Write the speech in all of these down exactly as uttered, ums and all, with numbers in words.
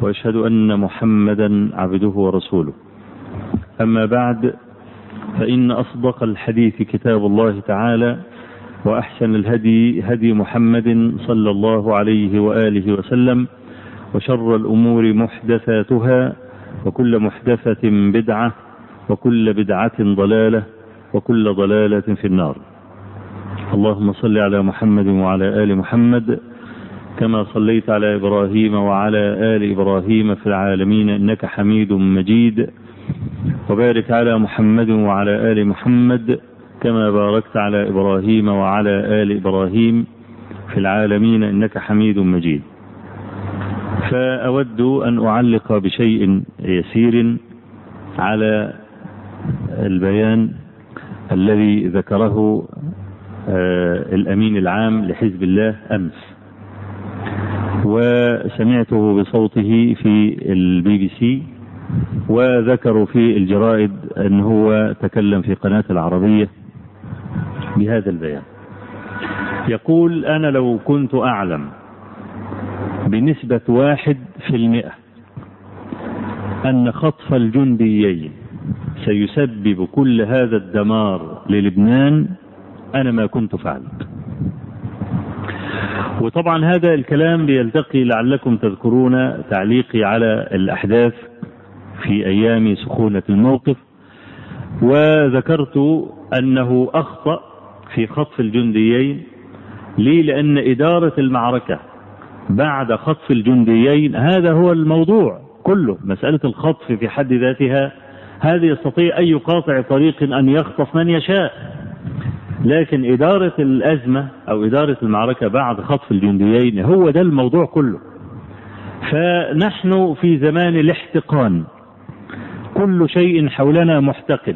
وأشهد أن محمدا عبده ورسوله. أما بعد، فإن أصدق الحديث كتاب الله تعالى، وأحسن الهدي هدي محمد صلى الله عليه وآله وسلم، وشر الأمور محدثاتها، وكل محدثة بدعة، وكل بدعة ضلالة، وكل ضلالة في النار. اللهم صل على محمد وعلى آل محمد كما صليت على إبراهيم وعلى آل إبراهيم في العالمين إنك حميد مجيد، وبارك على محمد وعلى آل محمد كما باركت على إبراهيم وعلى آل إبراهيم في العالمين إنك حميد مجيد. فأود أن أعلق بشيء يسير على البيان الذي ذكره الأمين العام لحزب الله أمس، وسمعته بصوته في البي بي سي، وذكروا في الجرائد أن هو تكلم في قناة العربية بهذا البيان. يقول: أنا لو كنت أعلم بنسبة واحد في المئة أن خطف الجنديين سيسبب كل هذا الدمار للبنان أنا ما كنت فعلت. وطبعا هذا الكلام بيلتقي، لعلكم تذكرون تعليقي على الأحداث في أيام سخونة الموقف، وذكرت أنه أخطأ في خطف الجنديين. ليه؟ لأن إدارة المعركة بعد خطف الجنديين هذا هو الموضوع كله. مسألة الخطف في حد ذاتها هذه يستطيع أي قاطع طريق أن يخطف من يشاء، لكن إدارة الأزمة أو إدارة المعركة بعد خطف الجنديين هو ده الموضوع كله. فنحن في زمان الاحتقان، كل شيء حولنا محتقن،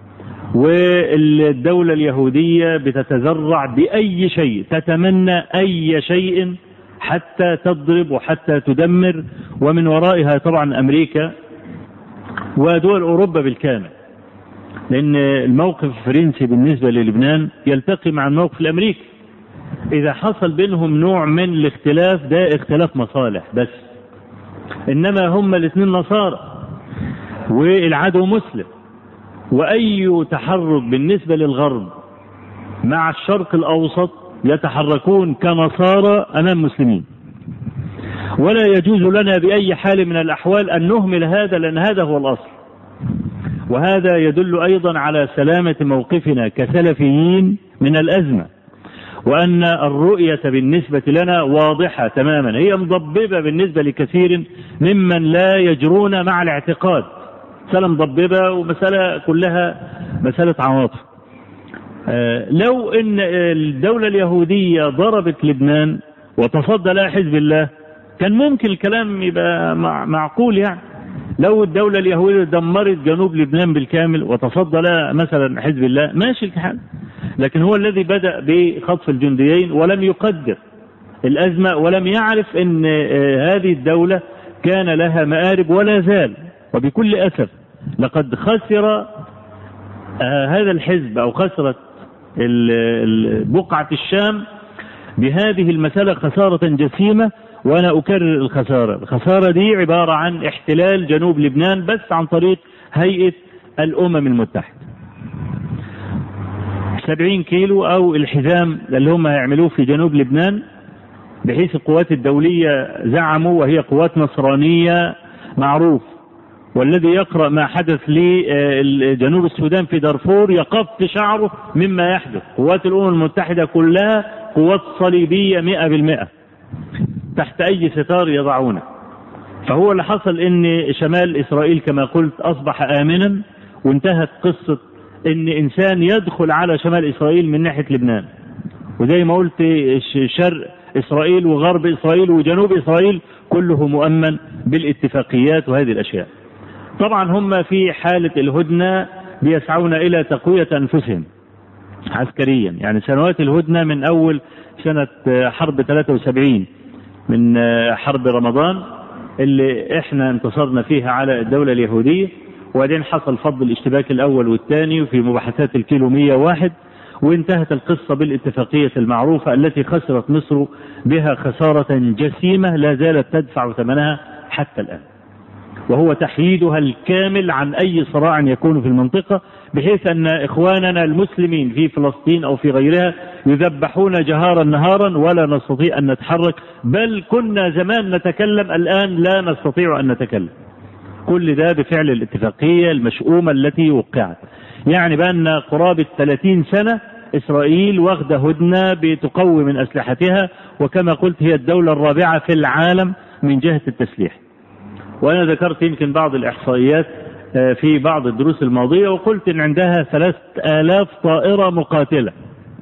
والدولة اليهودية بتتذرع بأي شيء، تتمنى أي شيء حتى تضرب وحتى تدمر، ومن ورائها طبعا أمريكا ودول أوروبا بالكامل، لأن الموقف الفرنسي بالنسبة للبنان يلتقي مع الموقف الأمريكي. إذا حصل بينهم نوع من الاختلاف ده اختلاف مصالح بس، إنما هم الاثنين نصارى والعدو مسلم، وأي تحرك بالنسبة للغرب مع الشرق الأوسط يتحركون كنصارى أمام مسلمين، ولا يجوز لنا بأي حال من الأحوال أن نهمل هذا، لأن هذا هو الأصل. وهذا يدل أيضا على سلامة موقفنا كسلفيين من الأزمة، وأن الرؤية بالنسبة لنا واضحة تماما، هي مضببة بالنسبة لكثير ممن لا يجرون مع الاعتقاد. مسألة مضببة ومسألة كلها مسألة عواطف. آه لو أن الدولة اليهودية ضربت لبنان وتصدى لها حزب الله كان ممكن الكلام يبقى معقول. يعني لو الدولة اليهودية دمرت جنوب لبنان بالكامل وتصدى لها مثلا حزب الله ماشي الحال، لكن هو الذي بدأ بخطف الجنديين ولم يقدر الأزمة، ولم يعرف أن هذه الدولة كان لها مآرب ولا زال. وبكل أسف لقد خسر هذا الحزب أو خسرت بقعة الشام بهذه المسألة خسارة جسيمة. وأنا أكرر الخسارة الخسارة دي عبارة عن احتلال جنوب لبنان بس عن طريق هيئة الأمم المتحدة. سبعين كيلو أو الحزام اللي هم هيعملوه في جنوب لبنان، بحيث القوات الدولية زعموا وهي قوات نصرانية معروف، والذي يقرأ ما حدث لجنوب السودان في دارفور يقف شعره مما يحدث. قوات الأمم المتحدة كلها قوات صليبية مئة بالمئة تحت أي ستار يضعونه. فهو اللي حصل ان شمال إسرائيل كما قلت أصبح آمنا، وانتهت قصة ان إنسان يدخل على شمال إسرائيل من ناحية لبنان. وزي ما قلت شرق إسرائيل وغرب إسرائيل وجنوب إسرائيل كله مؤمن بالاتفاقيات وهذه الأشياء. طبعا هم في حالة الهدنة بيسعون إلى تقوية أنفسهم عسكريا. يعني سنوات الهدنة من أول سنة حرب ثلاثة وسبعين، من حرب رمضان اللي احنا انتصرنا فيها على الدولة اليهودية، وبعدين حصل فض الاشتباك الأول والثاني في مباحثات الكيلو مية وواحد، وانتهت القصة بالاتفاقية المعروفة التي خسرت مصر بها خسارة جسيمة لا زالت تدفع ثمنها حتى الآن، وهو تحييدها الكامل عن أي صراع يكون في المنطقة، بحيث أن إخواننا المسلمين في فلسطين أو في غيرها يذبحون جهارا نهارا ولا نستطيع أن نتحرك، بل كنا زمان نتكلم الآن لا نستطيع أن نتكلم. كل ده بفعل الاتفاقية المشؤومة التي وقعت. يعني بأن قرابة ثلاثين سنة إسرائيل واخدة هدنة بتقوي من أسلحتها، وكما قلت هي الدولة الرابعة في العالم من جهة التسليح. وأنا ذكرت يمكن بعض الإحصائيات في بعض الدروس الماضية، وقلت إن عندها ثلاثة آلاف طائرة مقاتلة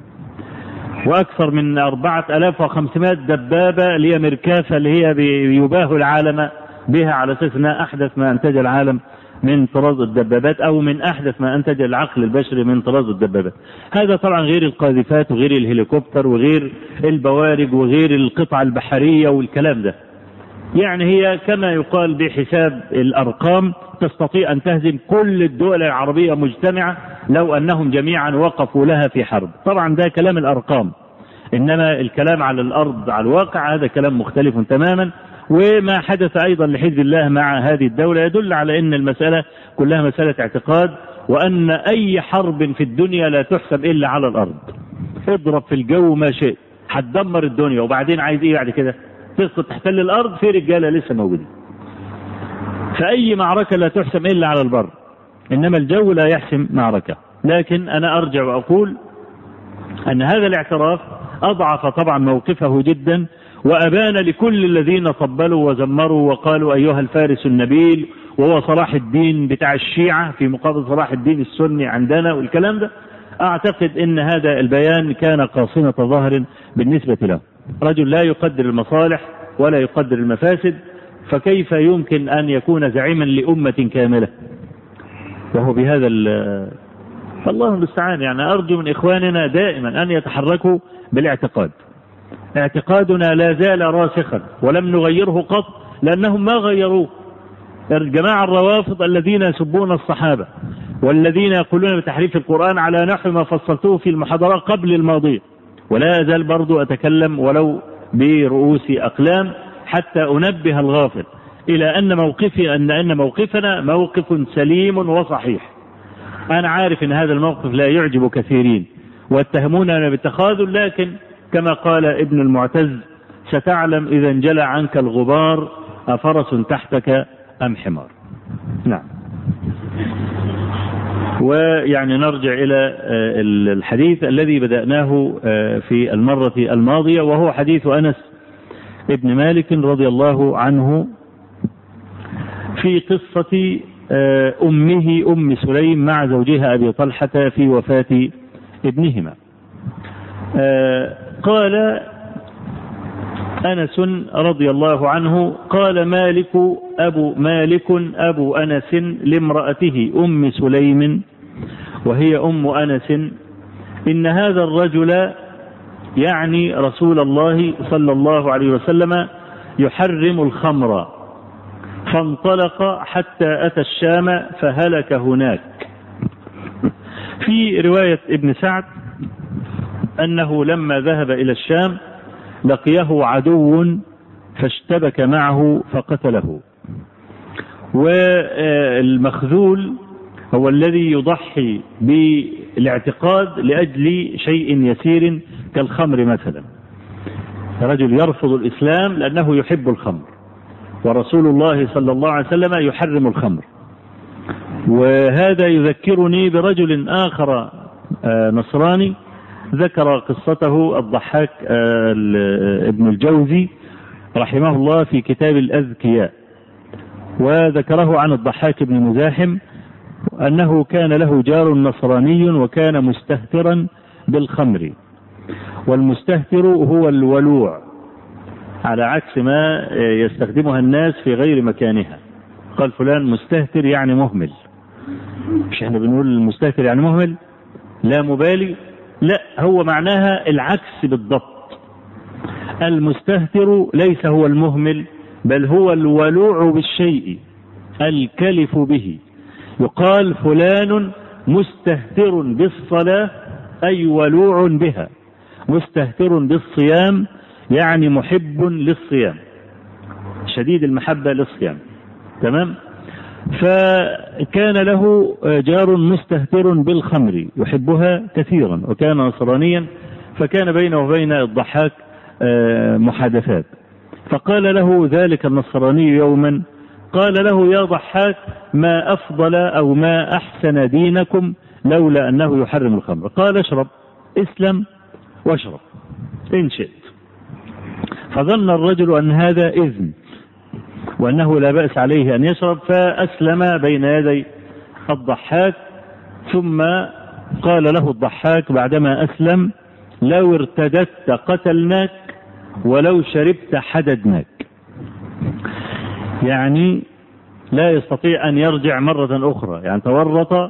وأكثر من أربعة آلاف وخمسمائة دبابة اللي هي مركافة اللي هي يباه العالم بها على أساس أنها أحدث ما أنتج العالم من طراز الدبابات، أو من أحدث ما أنتج العقل البشري من طراز الدبابات. هذا طبعا غير القاذفات وغير الهليكوبتر وغير البوارج وغير القطع البحرية والكلام ده. يعني هي كما يقال بحساب الأرقام تستطيع أن تهزم كل الدول العربية مجتمعة لو أنهم جميعا وقفوا لها في حرب. طبعا ده كلام الأرقام، إنما الكلام على الأرض على الواقع هذا كلام مختلف تماما. وما حدث أيضا لحزب الله مع هذه الدولة يدل على أن المسألة كلها مسألة اعتقاد، وأن أي حرب في الدنيا لا تحسب إلا على الأرض. اضرب في الجو ما شئت هتدمر الدنيا، وبعدين عايز إيه بعد كده؟ تسقط تحتل الأرض، في رجالة لسه موجودين. فأي معركة لا تحسم إلا على البر، إنما الجو لا يحسم معركة. لكن أنا أرجع وأقول أن هذا الاعتراف أضعف طبعا موقفه جدا، وأبان لكل الذين طبلوا وزمروا وقالوا أيها الفارس النبيل وهو صلاح الدين بتاع الشيعة في مقابل صلاح الدين السني عندنا والكلام ده. أعتقد أن هذا البيان كان قاصمة ظهر بالنسبة له. رجل لا يقدر المصالح ولا يقدر المفاسد، فكيف يمكن أن يكون زعيما لأمة كاملة وهو بهذا فالله المستعان. يعني أرجو من إخواننا دائما أن يتحركوا بالاعتقاد. اعتقادنا لا زال راسخا ولم نغيره قط، لأنهم ما غيروه. الجماعة الروافض الذين يسبون الصحابة والذين يقولون بتحريف القرآن على نحو ما فصلته في المحاضرة قبل الماضية، ولا أزال برضو أتكلم ولو برؤوس أقلام حتى أنبه الغافل إلى أن موقفي أن أن موقفنا موقف سليم وصحيح. أنا عارف أن هذا الموقف لا يعجب كثيرين واتهموننا بالتخاذل، لكن كما قال ابن المعتز ستعلم إذا انجلى عنك الغبار أفرس تحتك أم حمار. نعم. ويعني نرجع إلى الحديث الذي بدأناه في المرة الماضية، وهو حديث أنس ابن مالك رضي الله عنه في قصة أمه أم سليم مع زوجها أبي طلحة في وفاة ابنهما. قال أنس رضي الله عنه قال مالك أبو مالك أبو أنس لامرأته أم سليم وهي أم أنس إن هذا الرجل يعني رسول الله صلى الله عليه وسلم يحرم الخمر، فانطلق حتى أتى الشام فهلك هناك. في رواية ابن سعد أنه لما ذهب إلى الشام لقيه عدو فاشتبك معه فقتله. والمخذول هو الذي يضحي بالاعتقاد لأجل شيء يسير كالخمر مثلا. رجل يرفض الإسلام لأنه يحب الخمر، ورسول الله صلى الله عليه وسلم يحرم الخمر. وهذا يذكرني برجل آخر نصراني ذكر قصته الضحاك ابن الجوزي رحمه الله في كتاب الأذكياء، وذكره عن الضحاك بن مزاحم أنه كان له جار نصراني وكان مستهترا بالخمر، والمستهتر هو الولوع على عكس ما يستخدمها الناس في غير مكانها. قال فلان مستهتر يعني مهمل، مش احنا بنقول المستهتر يعني مهمل لا مبالي؟ لا، هو معناها العكس بالضبط. المستهتر ليس هو المهمل، بل هو الولوع بالشيء الكلف به. يقال فلان مستهتر بالصلاة أي ولوع بها، مستهتر بالصيام يعني محب للصيام. شديد المحبة للصيام. تمام. فكان له جار مستهتر بالخمر يحبها كثيرا وكان نصرانيا، فكان بينه وبين الضحاك محادثات، فقال له ذلك النصراني يوما، قال له: يا ضحاك، ما أفضل أو ما أحسن دينكم لولا أنه يحرم الخمر. قال: اشرب، اسلم واشرب إن شئت. فظن الرجل أن هذا إذن وأنه لا بأس عليه أن يشرب، فأسلم بين يدي الضحاك. ثم قال له الضحاك بعدما أسلم: لو ارتدت قتلناك ولو شربت حددناك. يعني لا يستطيع أن يرجع مرة أخرى، يعني تورط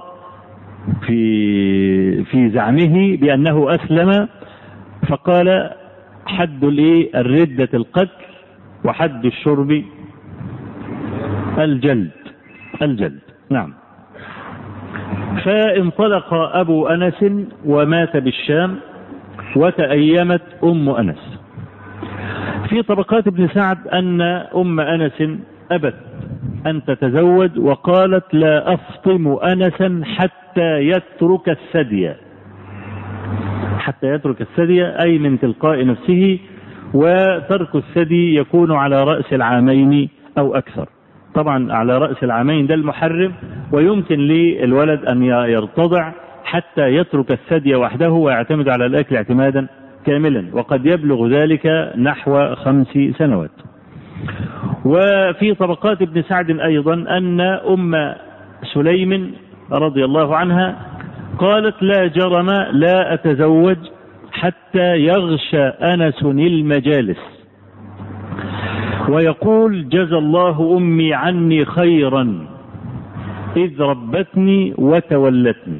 في في زعمه بأنه أسلم، فقال: حد الردة القتل وحد الشرب الجلد الجلد نعم. فانطلق أبو أنس ومات بالشام، وتأيمت أم أنس. في طبقات ابن سعد أن أم أنس أبت أن تتزوج، وقالت: لا أفطم أنسا حتى يترك الثدي. حتى يترك الثدي أي من تلقاء نفسه، وترك الثدي يكون على رأس العامين أو أكثر. طبعا على رأس العامين ده المحرم، ويمكن للولد أن يرتضع حتى يترك الثدي وحده ويعتمد على الأكل اعتمادا كاملا، وقد يبلغ ذلك نحو خمس سنوات. وفي طبقات ابن سعد أيضا أن أم سليم رضي الله عنها قالت: لا جرم لا أتزوج حتى يغشى أنس المجالس ويقول: جزى الله أمي عني خيرا إذ ربتني وتولتني.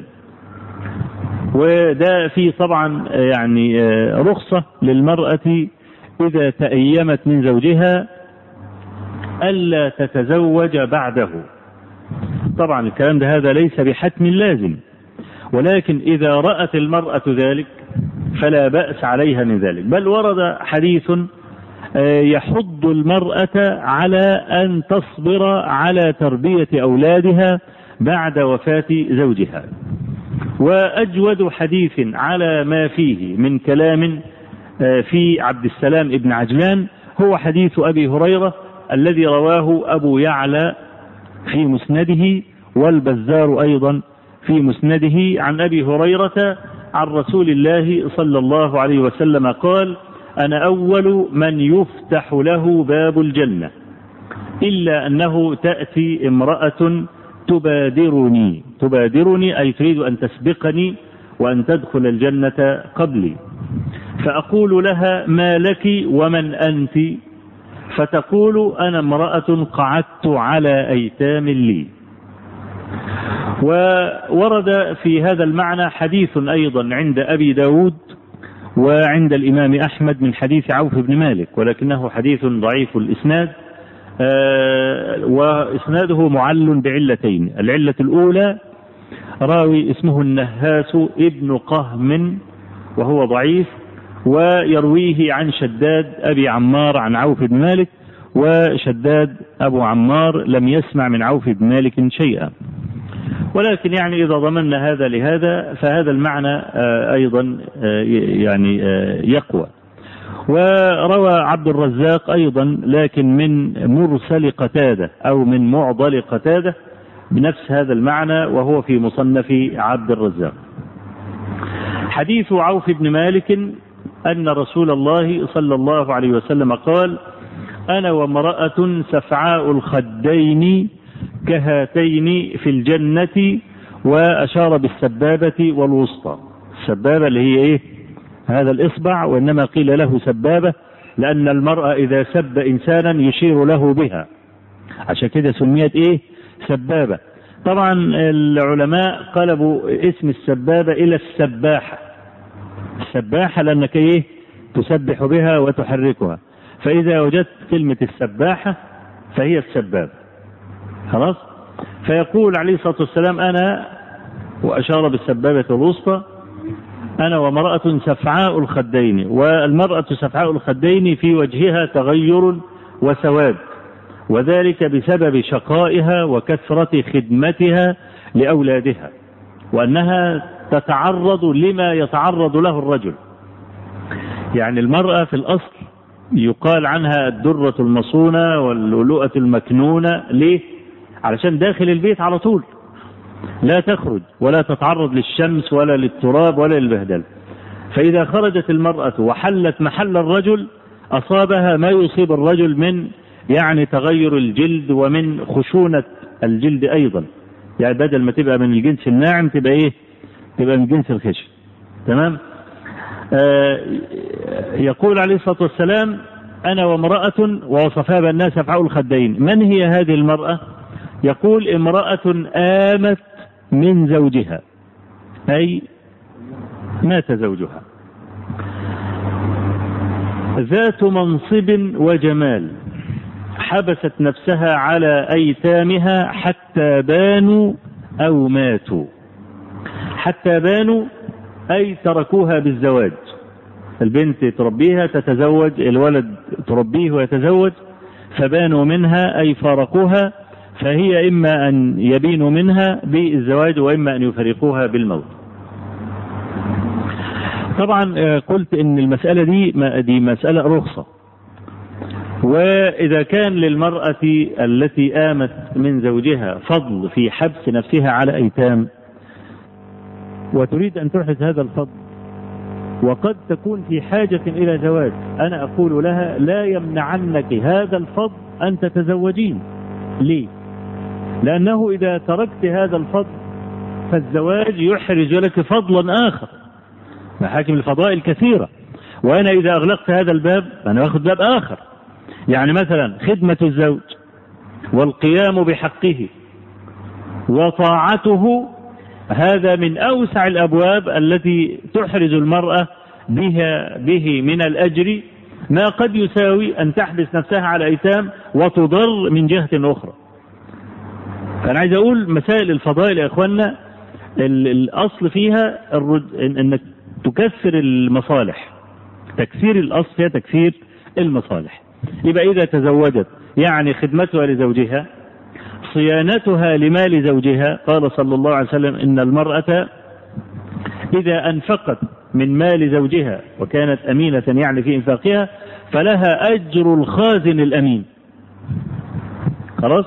وده في طبعا يعني رخصة للمرأة إذا تأيمت من زوجها ألا تتزوج بعده. طبعا الكلام ده هذا ليس بحتم لازم، ولكن إذا رأت المرأة ذلك فلا بأس عليها من ذلك. بل ورد حديث يحض المرأة على أن تصبر على تربية أولادها بعد وفاة زوجها. وأجود حديث على ما فيه من كلام في عبد السلام ابن عجلان هو حديث أبي هريرة الذي رواه أبو يعلى في مسنده والبزار أيضا في مسنده عن أبي هريرة عن رسول الله صلى الله عليه وسلم قال: أنا أول من يفتح له باب الجنة إلا أنه تأتي امرأة تبادرني تبادرني أي تريد أن تسبقني وأن تدخل الجنة قبلي، فأقول لها: ما لك ومن أنت؟ فتقول: أنا امرأة قعدت على أيتام لي. وورد في هذا المعنى حديث أيضا عند أبي داود وعند الإمام أحمد من حديث عوف بن مالك، ولكنه حديث ضعيف الإسناد، وإسناده معل بعلتين. العلة الأولى راوي اسمه النهاس ابن قهم وهو ضعيف، ويرويه عن شداد أبي عمار عن عوف بن مالك، وشداد أبو عمار لم يسمع من عوف بن مالك شيئا. ولكن يعني إذا ضمننا هذا لهذا فهذا المعنى أيضا يعني يقوى. وروى عبد الرزاق أيضا لكن من مرسل قتادة أو من معضل قتادة بنفس هذا المعنى، وهو في مصنف عبد الرزاق. حديث عوف بن مالك أن رسول الله صلى الله عليه وسلم قال: أنا وامرأة سفعاء الخدين كهاتين في الجنة، وأشار بالسبابة والوسطى. السبابة اللي هي إيه؟ هذا الإصبع، وإنما قيل له سبابة لأن المرأة إذا سب إنسانا يشير له بها، عشان كده سميت إيه؟ سبابة. طبعا العلماء قلبوا اسم السبابة إلى السباحة. السباحة لأنك إيه؟ تسبح بها وتحركها، فإذا وجدت كلمة السباحة فهي السبابة. خلاص؟ فيقول عليه الصلاة والسلام: أنا، وأشار بالسبابة الوسطى، أنا وامرأة سفعاء الخدين. والمرأة سفعاء الخدين في وجهها تغير وسواد، وذلك بسبب شقائها وكثرة خدمتها لأولادها، وأنها تتعرض لما يتعرض له الرجل. يعني المرأة في الأصل يقال عنها الدرة المصونة واللؤلؤة المكنونة. ليه؟ علشان داخل البيت على طول، لا تخرج ولا تتعرض للشمس ولا للتراب ولا للبهدلة. فإذا خرجت المرأة وحلت محل الرجل أصابها ما يصيب الرجل من يعني تغير الجلد ومن خشونة الجلد أيضا. يعني بدل ما تبقى من الجنس الناعم تبقى إيه؟ تبقى من جنس الخشن. تمام؟ آه يقول عليه الصلاة والسلام: أنا وامرأة ووصفها بالناس أفعال الخدين. من هي هذه المرأة؟ يقول: امرأة آمت من زوجها، أي مات زوجها، ذات منصب وجمال، حبست نفسها على أيتامها حتى بانوا أو ماتوا. حتى بانوا أي تركوها بالزواج، البنت تربيها تتزوج، الولد تربيه ويتزوج، فبانوا منها أي فارقوها، فهي إما أن يبينوا منها بالزواج وإما أن يفرقوها بالموت. طبعا قلت إن المسألة دي دي مسألة رخصة، وإذا كان للمرأة التي آمت من زوجها فضل في حبس نفسها على أيتام وتريد أن تحدث هذا الفضل وقد تكون في حاجة إلى زواج، أنا أقول لها: لا يمنعنك هذا الفضل أن تتزوجين. ليه؟ لأنه إذا تركت هذا الفضل فالزواج يحرز لك فضلا آخر، محاكم الفضائل كثيرة، وأنا إذا أغلقت هذا الباب أنا أخذ باب آخر. يعني مثلا خدمة الزوج والقيام بحقه وطاعته، هذا من أوسع الأبواب التي تحرز المرأة بها به من الأجر ما قد يساوي أن تحبس نفسها على أيتام وتضر من جهة أخرى. فأنا عايز أقول مسائل الفضائل يا إخوانا الأصل فيها أنك تكسر المصالح، تكسير الأصل فيها تكسير المصالح. يبقى إذا تزوجت يعني خدمتها لزوجها، صيانتها لمال زوجها. قال صلى الله عليه وسلم: إن المرأة إذا أنفقت من مال زوجها وكانت أمينة يعني في إنفاقها فلها أجر الخازن الأمين. خلاص؟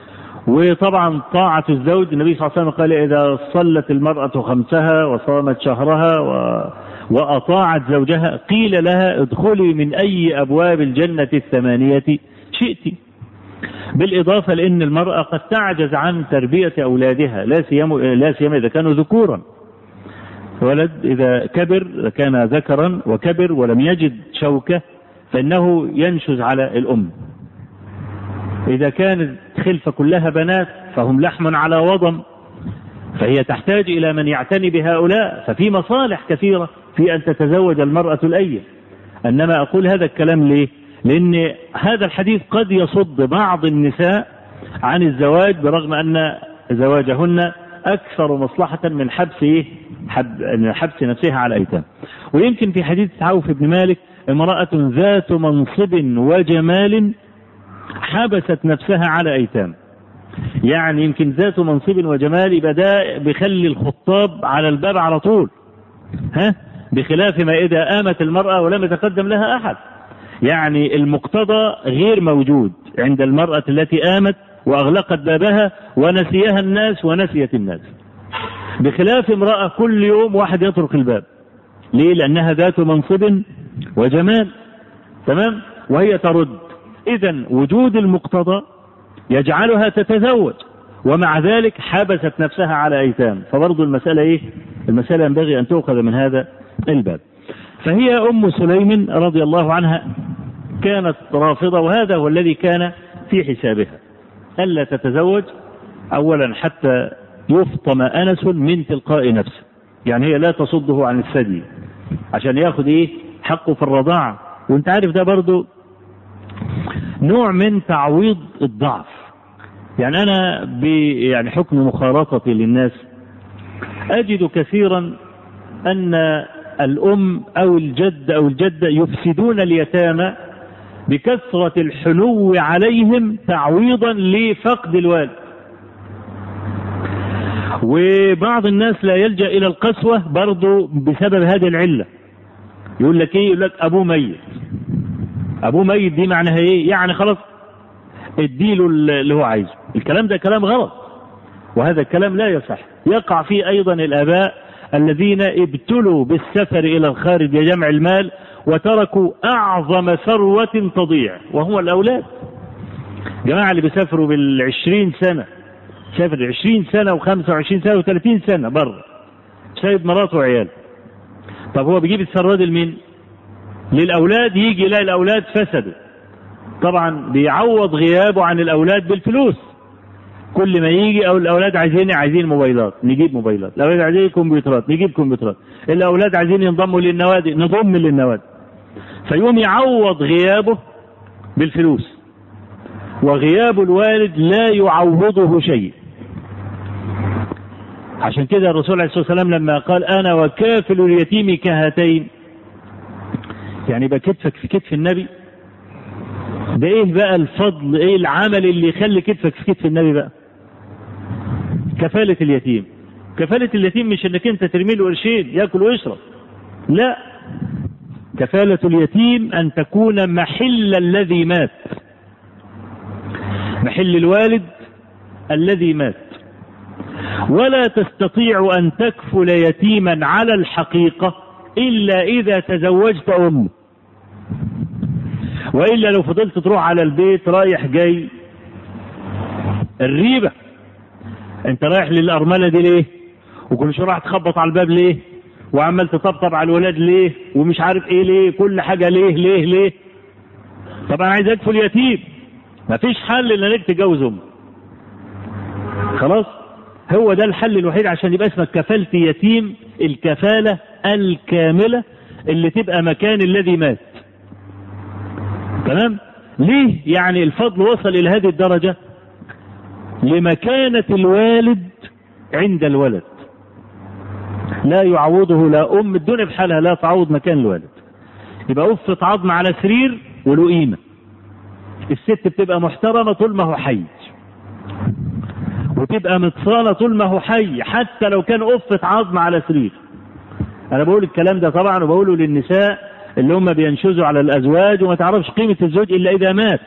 وطبعا طاعة الزوج، النبي صلى الله عليه وسلم قال: إذا صلت المرأة خمسها وصامت شهرها و... وأطاعت زوجها قيل لها: ادخلي من أي أبواب الجنة الثمانية شئت. بالإضافة لأن المرأة قد تعجز عن تربية أولادها، لا سيما لا سيما إذا كانوا ذكورا. ولد إذا كبر كان ذكرا وكبر ولم يجد شوكة فإنه ينشز على الأم. إذا كانت خلفة كلها بنات فهم لحم على وضم، فهي تحتاج إلى من يعتني بهؤلاء. ففي مصالح كثيرة في أن تتزوج المرأة الأية. إنما أقول هذا الكلام ليه؟ لأن هذا الحديث قد يصد بعض النساء عن الزواج برغم أن زواجهن أكثر مصلحة من حبس إيه؟ حب... حبس نفسها على أيتام. ويمكن في حديث عوف بن مالك: امرأة ذات منصب وجمال حبست نفسها على أيتام. يعني يمكن ذات منصب وجمال يبقى ده بيخلي الخطاب على الباب على طول، ها؟ بخلاف ما إذا آمت المرأة ولم يتقدم لها أحد. يعني المقتضى غير موجود عند المرأة التي آمت وأغلقت بابها ونسيها الناس ونسيت الناس، بخلاف امرأة كل يوم واحد يطرق الباب. ليه؟ لأنها ذات منصب وجمال. تمام؟ وهي ترد. إذن وجود المقتضى يجعلها تتزوج، ومع ذلك حبست نفسها على أيتام. فبرضو المسألة إيه؟ المسألة ينبغي أن تؤخذ من هذا الباب. فهي أم سليم رضي الله عنها كانت رافضة، وهذا هو الذي كان في حسابها، ألا تتزوج أولا حتى يفطم أنس من تلقاء نفسه. يعني هي لا تصده عن الثدي عشان ياخد إيه؟ حقه في الرضاعة. وانت عارف ده برضو نوع من تعويض الضعف. يعني أنا يعني حكم مخالطتي للناس أجد كثيرا أن الأم أو الجد أو الجدة يفسدون اليتامى بكثرة الحنو عليهم تعويضا لفقد الوالد. وبعض الناس لا يلجأ إلى القسوة برضو بسبب هذه العلة. يقول لك إيه؟ يقول لك أبوه ميت. أبوه ميت دي معناها إيه؟ يعني خلاص اديله اللي هو عايزه. الكلام ده كلام غلط، وهذا الكلام لا يصح. يقع فيه أيضا الآباء الذين ابتلوا بالسفر إلى الخارج لجمع المال وتركوا أعظم ثروة تضيع وهو الأولاد. جماعة اللي بيسافروا بالعشرين سنة، سافر عشرين سنة وخمسة وعشرين سنة وثلاثين سنة بره، سايب مراته وعياله. طب هو بيجيب الثروة دي لمين؟ للأولاد. يجي يلاقي الأولاد فسدوا، طبعا بيعوض غيابه عن الأولاد بالفلوس. كل ما يجي أو الأولاد عايزين عايزين موبايلات نجيب موبايلات، الأولاد عايزين كمبيوترات نجيب كمبيوترات، الأولاد عايزين ينضموا للنوادي نضم للنوادي. فيقوم يعوض غيابه بالفلوس، وغياب الوالد لا يعوضه شيء. عشان كده الرسول عليه الصلاة والسلام لما قال أنا وكافل اليتيم كهاتين، يعني بقى كتفك في كتف النبي. ده ايه بقى الفضل، ايه العمل اللي يخلي كتفك في كتف النبي بقى؟ كفالة اليتيم. كفالة اليتيم مش انك انت ترمي له قرشين ياكل ويشرب، لا. كفالة اليتيم ان تكون محل الذي مات، محل الوالد الذي مات. ولا تستطيع ان تكفل يتيما على الحقيقة الا اذا تزوجت امه، وإلا لو فضلت تروح على البيت رايح جاي الريبة. انت رايح للأرملة دي ليه؟ وكل شوية راح تخبط على الباب ليه؟ وعمال تطبطب على الولاد ليه؟ ومش عارف ايه ليه؟ كل حاجة ليه ليه ليه؟ طبعا عايز اكفل يتيم، مفيش حل الا انك تتجوز امه. خلاص؟ هو ده الحل الوحيد عشان يبقى اسمك كفلت يتيم، الكفالة الكاملة اللي تبقى مكان الذي مات. تمام؟ ليه؟ يعني الفضل وصل إلى هذه الدرجة لمكانة الوالد عند الولد، لا يعوضه لا أم الدنيا بحالها لا تعوض مكان الوالد. يبقى وقفة عظم على سرير وله قيمة. الست بتبقى محترمة طول ما هو حي، وتبقى متصالة طول ما هو حي، حتى لو كان وقفة عظم على سرير. أنا بقول الكلام ده طبعا وبقوله للنساء اللي هم بينشزوا على الأزواج وما تعرفش قيمة الزوج إلا إذا مات،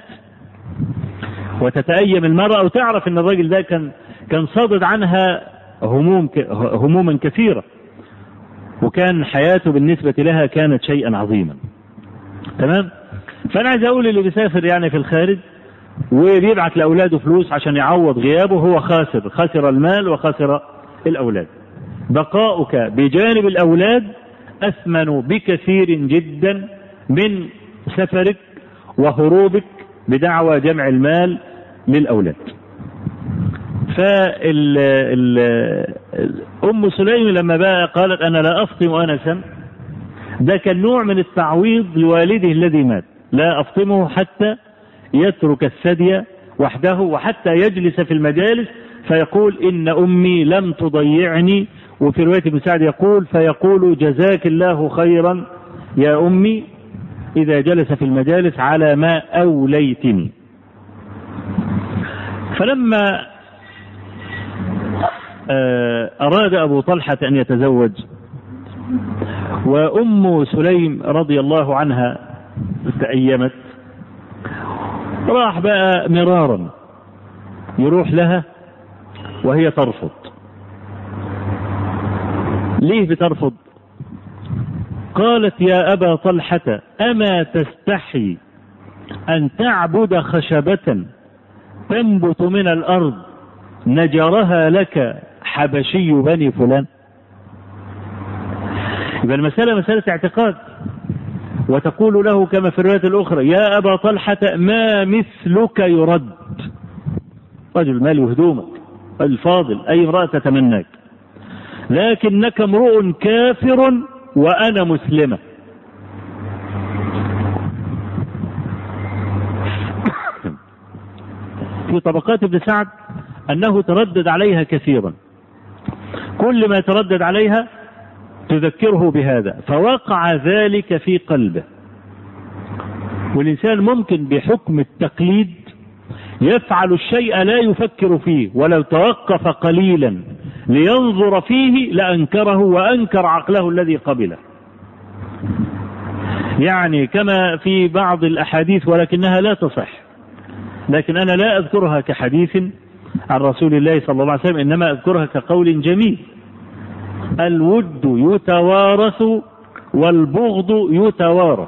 وتتأيم المرأة وتعرف إن الراجل ده كان كان صادد عنها هموم هموما كثيرة، وكان حياته بالنسبة لها كانت شيئا عظيما. تمام؟ فأنا عايز أقول اللي بيسافر يعني في الخارج وبيبعت لأولاده فلوس عشان يعوض غيابه هو خاسر، خسر المال وخسر الأولاد. بقاؤك بجانب الأولاد أثمن بكثير جدا من سفرك وهروبك بدعوى جمع المال للأولاد. فأم سليم لما بقى قالت أنا لا أفطم أنسا، ده كان نوع من التعويض لوالده الذي مات. لا أفطمه حتى يترك الثدي وحده وحتى يجلس في المجالس فيقول إن أمي لم تضيعني. وفي رواية ابن سعد يقول فيقول جزاك الله خيرا يا أمي إذا جلس في المجالس على ما أوليتني. فلما أراد أبو طلحة أن يتزوج وأم سليم رضي الله عنها تأيمت، راح بقى مرارا يروح لها وهي ترفض. ليه بترفض؟ قالت يا أبا طلحة أما تستحي أن تعبد خشبة تنبت من الأرض نجرها لك حبشي بني فلان؟ يبقى المسألة مسألة اعتقاد. وتقول له كما في الرواية الأخرى يا أبا طلحة ما مثلك يرد، رجل مالي وهدومك الفاضل أي امرأة تتمناك، لكنك امرؤ كافر وأنا مسلمة. في طبقات ابن سعد أنه تردد عليها كثيرا، كل ما تردد عليها تذكره بهذا، فوقع ذلك في قلبه. والإنسان ممكن بحكم التقليد يفعل الشيء لا يفكر فيه، ولو توقف قليلا لينظر فيه لأنكره وأنكر عقله الذي قبله. يعني كما في بعض الأحاديث ولكنها لا تصح، لكن أنا لا أذكرها كحديث عن رسول الله صلى الله عليه وسلم، إنما أذكرها كقول جميل: الود يتوارث والبغض يتوارث.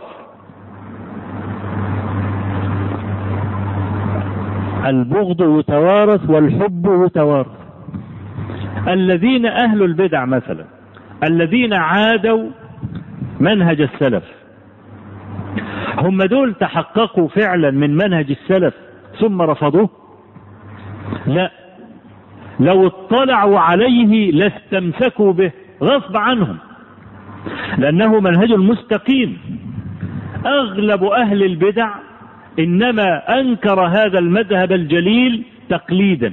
البغض يتوارث والحب يتوارث. الذين أهل البدع مثلا الذين عادوا منهج السلف، هم دول تحققوا فعلا من منهج السلف ثم رفضوه؟ لا، لو اطلعوا عليه لاستمسكوا به غصب عنهم، لأنه منهج مستقيم. أغلب أهل البدع إنما أنكر هذا المذهب الجليل تقليدا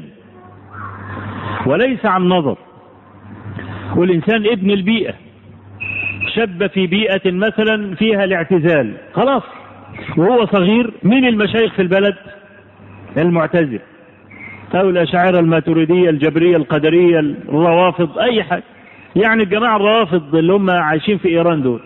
وليس عن نظر. والإنسان ابن البيئة، شب في بيئة مثلا فيها الاعتزال، خلاص وهو صغير من المشايخ في البلد المعتزل أو الأشاعرة الماتريدية الجبرية القدرية الروافض أي حاجة، يعني الجماعة الروافض اللي هم عايشين في إيران دول.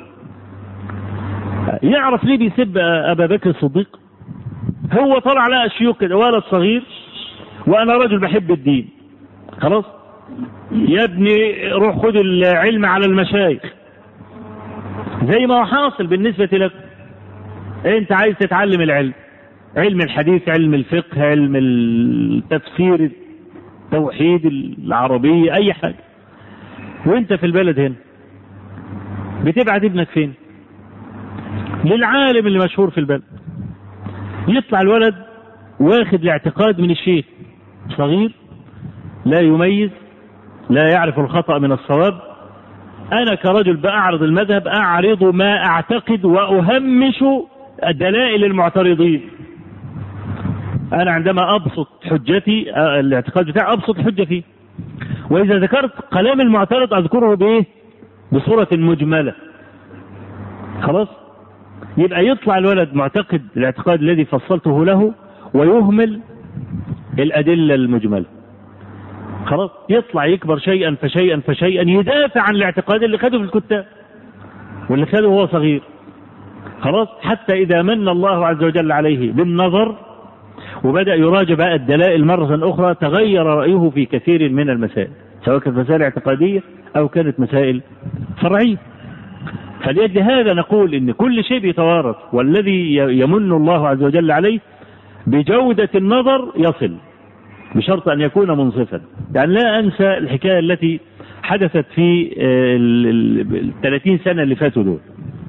يعرف ليه بيسب أبا بكر الصديق؟ هو طلع لقى شيوخ كده، ولد صغير وأنا رجل بحب الدين، خلاص يا ابني روح خد العلم على المشايخ، زي ما هو حاصل بالنسبة لك. انت عايز تتعلم العلم، علم الحديث، علم الفقه، علم التفسير، التوحيد، العربية، اي حاجة، وانت في البلد هنا بتبعت ابنك فين؟ للعالم اللي مشهور في البلد. يطلع الولد واخد الاعتقاد من الشيخ، صغير لا يميز، لا يعرف الخطأ من الصواب. أنا كرجل بأعرض المذهب أعرض ما أعتقد وأهمش دلائل المعترضين. أنا عندما أبسط حجتي الاعتقاد بتاعي أبسط الحجة فيه، وإذا ذكرت كلام المعترض أذكره بإيه؟ بصورة مجملة، خلاص. يبقى يطلع الولد معتقد الاعتقاد الذي فصلته له ويهمل الأدلة المجملة، خلاص. يطلع يكبر شيئا فشيئا فشيئا يدافع عن الاعتقاد اللي خده في الكتاب واللي خده وهو صغير، خلاص. حتى إذا من الله عز وجل عليه بالنظر وبدأ يراجع بقى الدلائل مرة أخرى تغير رأيه في كثير من المسائل، سواء كانت مسائل اعتقادية أو كانت مسائل فرعية. فلأجل هذا نقول إن كل شيء بيتوارث، والذي يمن الله عز وجل عليه بجودة النظر يصل، بشرط أن يكون منصفا. يعني لا أنسى الحكاية التي حدثت في الثلاثين سنة اللي فاتوا دول.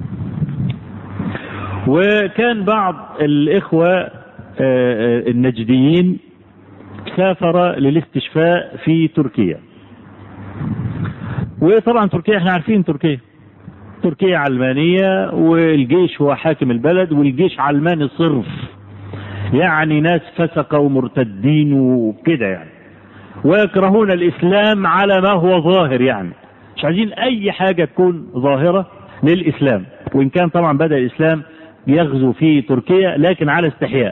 وكان بعض الإخوة النجديين سافر للاستشفاء في تركيا. وطبعا تركيا احنا عارفين تركيا تركيا علمانية، والجيش هو حاكم البلد، والجيش علماني صرف، يعني ناس فسقة ومرتدين وكده يعني، ويكرهون الإسلام على ما هو ظاهر، يعني مش عايزين أي حاجة تكون ظاهرة للإسلام. وإن كان طبعا بدأ الإسلام يغزو في تركيا لكن على استحياء.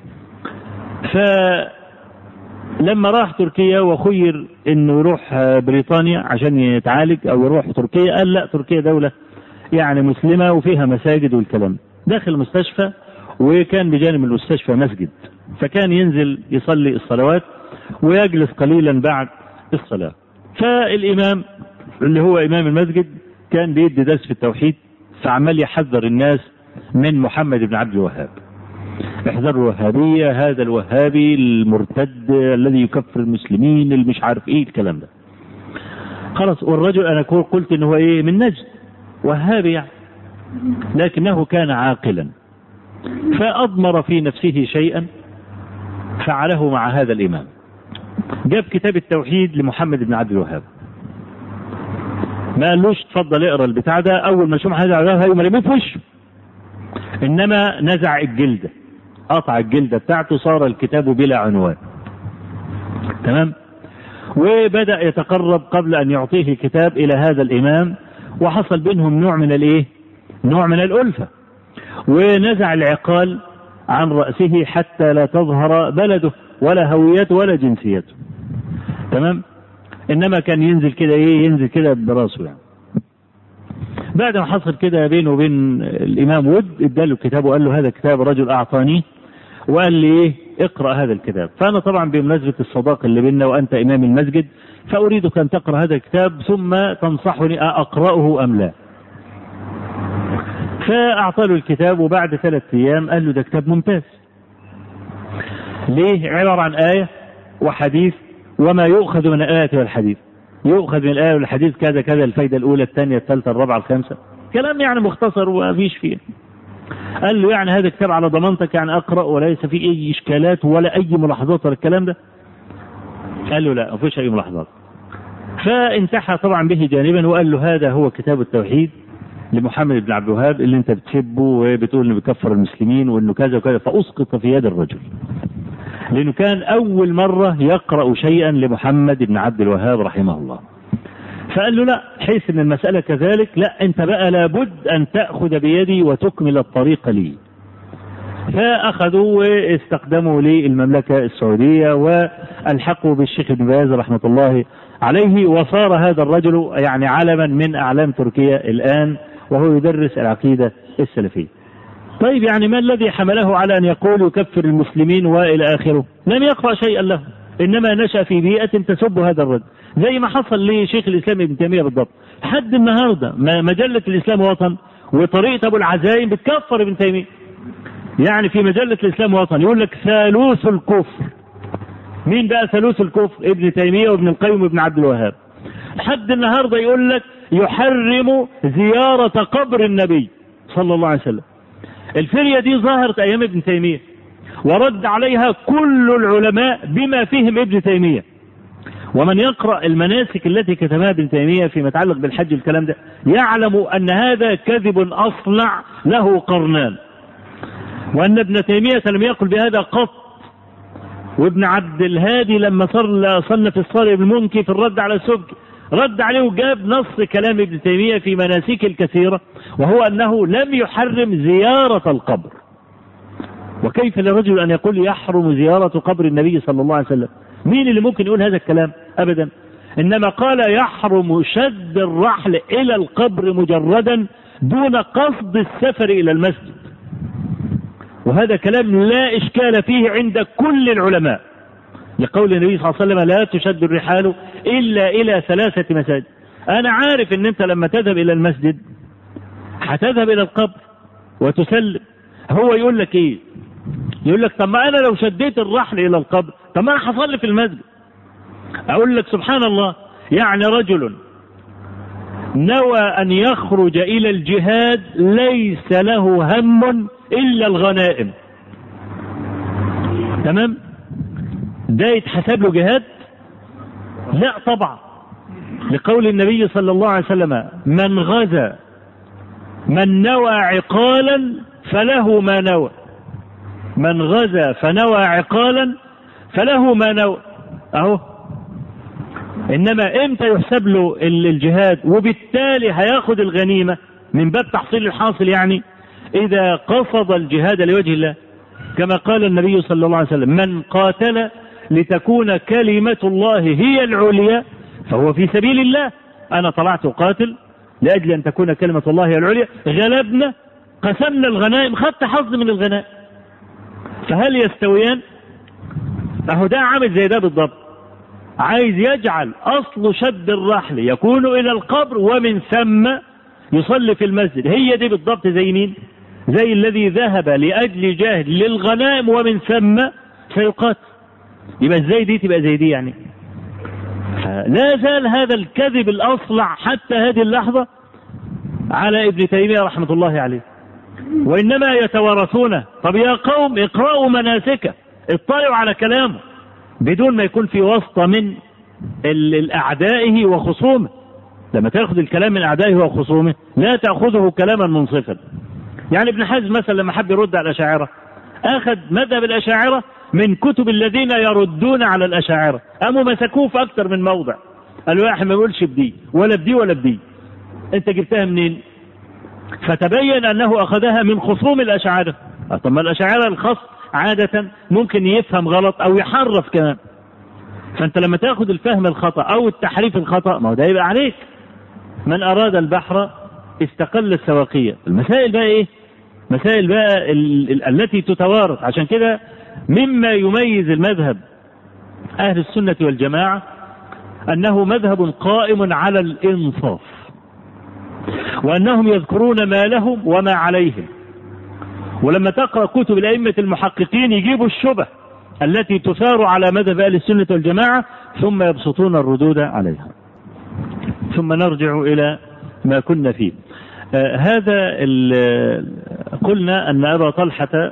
فلما راح تركيا وخير إنه يروح بريطانيا عشان يتعالج أو يروح تركيا، قال لا، تركيا دولة يعني مسلمة وفيها مساجد والكلام. داخل المستشفى، وكان بجانب المستشفى مسجد، فكان ينزل يصلي الصلوات ويجلس قليلا بعد الصلاة. فالإمام اللي هو إمام المسجد كان بيدي درس في التوحيد، فعمال يحذر الناس من محمد بن عبد الوهاب: احذروا الوهابية، هذا الوهابي المرتد الذي يكفر المسلمين اللي مش عارف ايه الكلام ده. خلاص. والرجل انا قلت انه هو ايه، من نجد، وهابي يعني، لكنه كان عاقلا، فأضمر في نفسه شيئا فعله مع هذا الإمام. جاب كتاب التوحيد لمحمد بن عبد الوهاب، ما قالوش تفضل اقرا البتاع ده. أول ما شوف هذا الوهاب يوم رميه في وشه، إنما نزع الجلدة، قطع الجلدة بتاعته، صار الكتاب بلا عنوان. تمام. وبدأ يتقرب قبل أن يعطيه الكتاب إلى هذا الإمام، وحصل بينهم نوع من الإيه؟ نوع من الألفة. ونزع العقال عن رأسه حتى لا تظهر بلده ولا هويته ولا جنسيته. تمام. إنما كان ينزل كده إيه، ينزل كده براسه يعني. بعد ما حصل كده بينه وبين الإمام ود، اداله الكتاب وقال له هذا كتاب رجل أعطانيه وقال لي إيه اقرأ هذا الكتاب. فأنا طبعا بمناسبة الصداقة اللي بيننا وأنت إمام المسجد فأريدك أن تقرأ هذا الكتاب ثم تنصحني أقرأه أم لا. فأعطى له الكتاب وبعد ثلاث أيام قال له ده كتاب ممتاز. ليه؟ عبارة عن آية وحديث وما يؤخذ من الآية والحديث. يؤخذ من الآية والحديث كذا كذا، الفايدة الأولى الثانية الثالثة الرابعة الخامسة، كلام يعني مختصر ومفيش فيه. قال له يعني هذا كتاب على ضمانتك يعني أقرأ وليس فيه أي إشكالات ولا أي ملاحظات ولا الكلام ده؟ قال له لا ما فيش أي ملاحظات. فانتحى طبعا به جانبا وقال له هذا هو كتاب التوحيد لمحمد بن عبد الوهاب اللي انت بتحبه وبتقول انه بيكفر المسلمين وانه كذا وكذا. فأسقط في يد الرجل لأنه كان أول مرة يقرأ شيئا لمحمد بن عبد الوهاب رحمه الله. فقال له لا، حيث ان المسألة كذلك لا، انت بقى لابد ان تأخذ بيدي وتكمل الطريق لي. فأخذوا واستقدموا للمملكة السعودية والحقوا بالشيخ ابن باز رحمة الله عليه، وصار هذا الرجل يعني علما من أعلام تركيا الآن، وهو يدرس العقيدة السلفية. طيب يعني ما الذي حمله على أن يقول يكفر المسلمين وإلى آخره؟ لم يقرأ شيئا له، إنما نشأ في بيئة تسب هذا الرجل، زي ما حصل لشيخ الإسلام ابن تيمية بالضبط. حد النهاردة مجلة الإسلام وطن وطريقة أبو العزايم بتكفر ابن تيمية. يعني في مجلة الإسلام وطن يقول لك ثالوث الكفر. مين بقى ثالوث الكفر؟ ابن تيمية وابن القيم وابن عبد الوهاب. حد النهاردة يقول لك يحرم زيارة قبر النبي صلى الله عليه وسلم. الفرية دي ظهرت أيام ابن تيمية ورد عليها كل العلماء بما فيهم ابن تيمية. ومن يقرأ المناسك التي كتبها ابن تيمية فيما يتعلق بالحج الكلام ده يعلم أن هذا كذب أصلع له قرنان، وأن ابن تيمية لم يقل بهذا قط. وابن عبد الهادي لما صار صنف الصارم المنكي في الرد على السبكي رد عليه وجاب نص كلام ابن تيمية في مناسك الكثيرة، وهو أنه لم يحرم زيارة القبر. وكيف لرجل أن يقول يحرم زيارة قبر النبي صلى الله عليه وسلم؟ مين اللي ممكن يقول هذا الكلام؟ أبدا. إنما قال يحرم شد الرحل إلى القبر مجردا دون قصد السفر إلى المسجد. وهذا كلام لا إشكال فيه عند كل العلماء، لقول النبي صلى الله عليه وسلم لا تشد الرحال إلا إلى ثلاثة مساجد. أنا عارف أن أنت لما تذهب إلى المسجد هتذهب إلى القبر وتسلم. هو يقول لك إيه؟ يقول لك طب ما أنا لو شديت الرحل إلى القبر طب ما أنا هصلي في المسجد. أقول لك سبحان الله، يعني رجل نوى أن يخرج إلى الجهاد ليس له هم إلا الغنائم. تمام؟ ده يتحسب له جهاد؟ لا طبعا، لقول النبي صلى الله عليه وسلم من غزا من نوى عقالا فله ما نوى. من غزا فنوى عقالا فله ما نوى. اهو. انما امتى يحسب له الجهاد وبالتالي هياخد الغنيمة من باب تحصيل الحاصل؟ يعني اذا قصد الجهاد لوجه الله، كما قال النبي صلى الله عليه وسلم من قاتل لتكون كلمة الله هي العليا فهو في سبيل الله. انا طلعت قاتل لأجل أن تكون كلمة الله هي العليا، غلبنا قسمنا الغنائم، خدت حظ من الغنائم. فهل يستويان؟ فهو ده عامل زي ده بالضبط، عايز يجعل أصل شد الرحل يكون إلى القبر ومن ثم يصلي في المسجد. هي دي بالضبط زي مين؟ زي الذي ذهب لأجل جاهد للغنائم ومن ثم سيقاتل. يبقى ازاي دي تبقى زي دي؟ يعني لا زال هذا الكذب الأصلع حتى هذه اللحظة على ابن تيمية رحمة الله عليه، وإنما يتوارثونه. طب يا قوم اقرأوا مناسكه، اطلعوا على كلامه بدون ما يكون في واسطة من الأعدائه وخصومه. لما تأخذ الكلام من أعدائه وخصومه لا تأخذه كلاما منصفا. يعني ابن حزم مثلا لما حب يرد على الأشاعرة أخذ مذهب الأشاعرة من كتب الذين يردون على الأشاعرة، قاموا مسكوه في أكثر من موضع، قالوا يا أحمد ما يقولش بدي ولا بدي ولا بدي، أنت جبتها منين؟ فتبين أنه أخذها من خصوم الأشاعرة. طب ما الأشاعرة الخص عادة ممكن يفهم غلط أو يحرف كمان، فأنت لما تأخذ الفهم الخطأ أو التحريف الخطأ ما هو ده يبقى عليك. من أراد البحر استقل السواقية. المسائل بقى إيه؟ مسائل بقى ال ال التي تتوارث. عشان كده مما يميز المذهب أهل السنة والجماعة أنه مذهب قائم على الإنصاف، وأنهم يذكرون ما لهم وما عليهم. ولما تقرأ كتب الأئمة المحققين يجيبوا الشبه التي تثار على مذهب أهل السنة والجماعة ثم يبسطون الردود عليها. ثم نرجع إلى ما كنا فيه. آه هذا قلنا أن أبا طلحة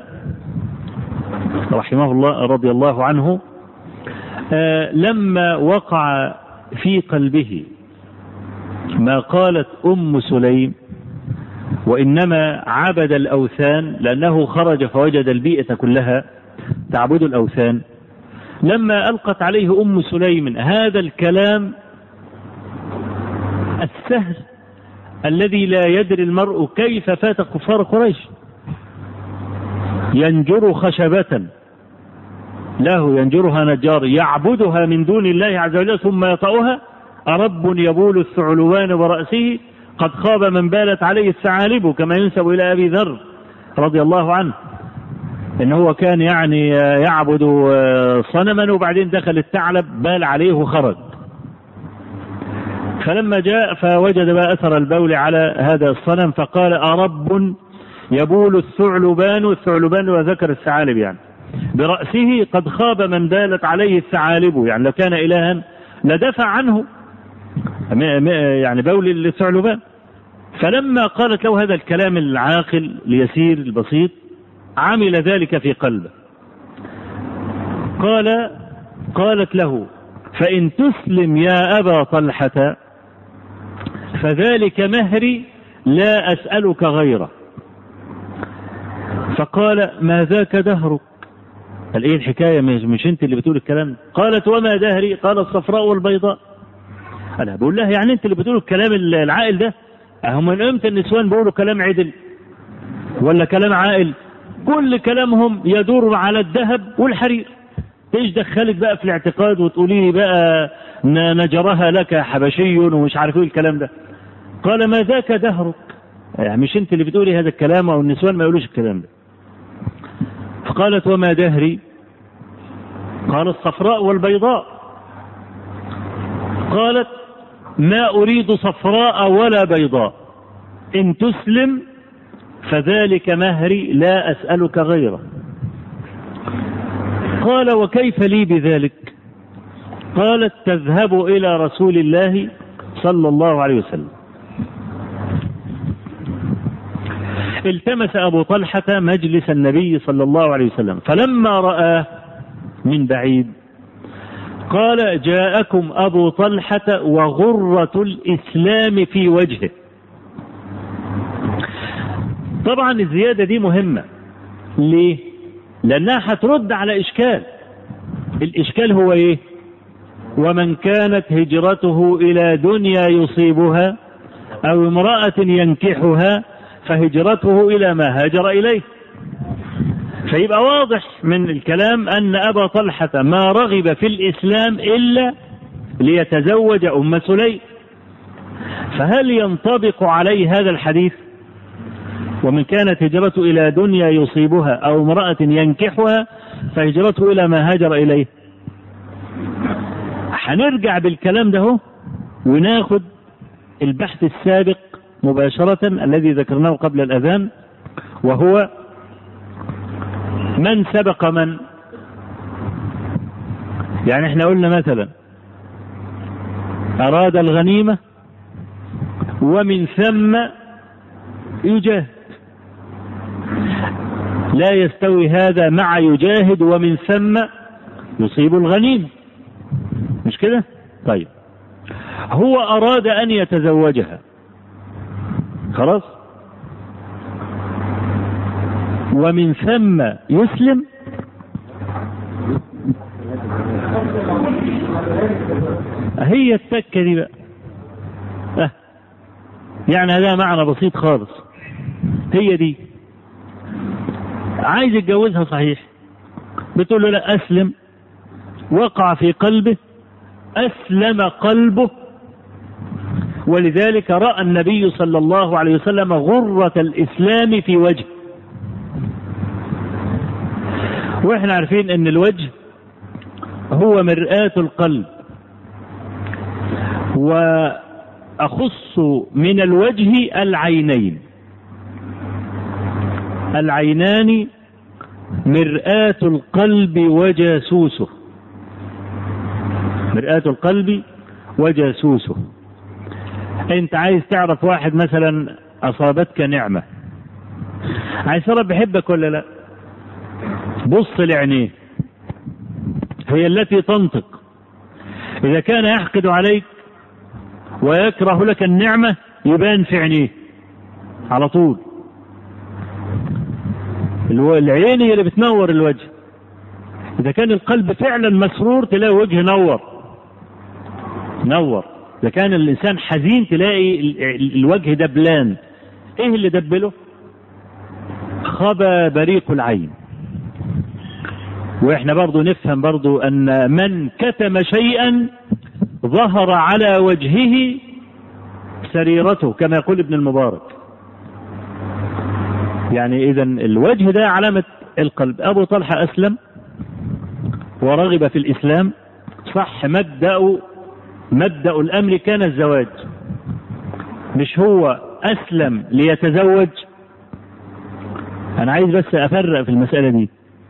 رحمه الله رضي الله عنه آه لما وقع في قلبه ما قالت أم سليم وإنما عبد الأوثان، لأنه خرج فوجد البيئة كلها تعبد الأوثان، لما ألقت عليه أم سليم هذا الكلام السهل الذي لا يدري المرء كيف فات كفار قريش، ينجر خشبة له ينجرها نجار يعبدها من دون الله عز وجل ثم يطأها، أرب يبول الثعلوان برأسه قد خاب من بالت عليه الثعالب، كما ينسب إلى أبي ذر رضي الله عنه إن هو كان يعني يعبد صنما وبعدين دخل الثعلب بال عليه وخرج. فلما جاء فوجد بقى أثر البول على هذا الصنم فقال أرب يبول الثعلبان، الثعلبان وذكر الثعالب يعني برأسه قد خاب من بالت عليه الثعالب، يعني لو كان إلها لدفع عنه يعني بول الثعلبان. فلما قالت له هذا الكلام العاقل اليسير البسيط عمل ذلك في قلبه. قال قالت له فإن تسلم يا أبا طلحة فذلك مهري لا أسألك غيره. فقال ما ذاك دهرك؟ قال ايه الحكاية؟ مش انت اللي بتقول الكلام؟ قالت وما دهري؟ قال الصفراء والبيضاء. انا بقول لها يعني انت اللي بتقول الكلام العائل ده؟ هم من امتى النسوان بيقولوا كلام عدل ولا كلام عائل؟ كل كلامهم يدور على الذهب والحرير. ايش دخلك بقى في الاعتقاد وتقولي بقى نجرها لك حبشي ومش عارف ايه الكلام ده؟ قال ما ذاك دهرك؟ يعني مش انت اللي بتقولي هذا الكلام او النسوان ما يقولوش الكلام ده. فقالت وما دهري؟ قال الصفراء والبيضاء. قالت ما أريد صفراء ولا بيضاء، إن تسلم فذلك مهري لا أسألك غيره. قال وكيف لي بذلك؟ قالت تذهب إلى رسول الله صلى الله عليه وسلم. التمس أبو طلحة مجلس النبي صلى الله عليه وسلم، فلما رآه من بعيد قال جاءكم أبو طلحة وغرة الإسلام في وجهه. طبعا الزيادة دي مهمة. ليه؟ لأنها هترد على إشكال. الإشكال هو إيه؟ ومن كانت هجرته إلى دنيا يصيبها أو امرأة ينكحها فهجرته إلى ما هاجر إليه. فيبقى واضح من الكلام أن أبا طلحة ما رغب في الإسلام إلا ليتزوج أم سليم. فهل ينطبق عليه هذا الحديث؟ ومن كانت هجرته إلى دنيا يصيبها أو امرأة ينكحها فهجرته إلى ما هاجر إليه. هنرجع بالكلام ده وناخد البحث السابق مباشرة الذي ذكرناه قبل الأذان، وهو من سبق من. يعني احنا قلنا مثلا أراد الغنيمة ومن ثم يجاهد، لا يستوي هذا مع يجاهد ومن ثم يصيب الغنيمة، مش كده؟ طيب هو أراد أن يتزوجها خلاص ومن ثم يسلم، هي التكة دي بقى. أه. يعني هذا معنى بسيط خالص. هي دي. عايز يتجوزها صحيح، بتقول له لا أسلم، وقع في قلبه، أسلم قلبه. ولذلك رأى النبي صلى الله عليه وسلم غرة الإسلام في وجه. وإحنا عارفين أن الوجه هو مرآة القلب، وأخص من الوجه العينين. العينان مرآة القلب وجاسوسه، مرآة القلب وجاسوسه. انت عايز تعرف واحد مثلا اصابتك نعمة، عايز تعرف بيحبك ولا لا، بص لعينيه، هي التي تنطق. اذا كان يحقد عليك ويكره لك النعمة يبان في عينيه على طول. العين هي اللي بتنور الوجه. اذا كان القلب فعلا مسرور تلاقي وجه نور نور. إذا كان الإنسان حزين تلاقي الوجه دبلان. إيه اللي دبله؟ خبى بريق العين. وإحنا برضو نفهم برضو أن من كتم شيئا ظهر على وجهه سريرته، كما يقول ابن المبارك. يعني إذن الوجه ده علامة القلب. أبو طلحة أسلم ورغب في الإسلام، صح، مبدأ مبدأ الأمر كان الزواج، مش هو أسلم ليتزوج. أنا عايز بس أفرق في المسألة دي.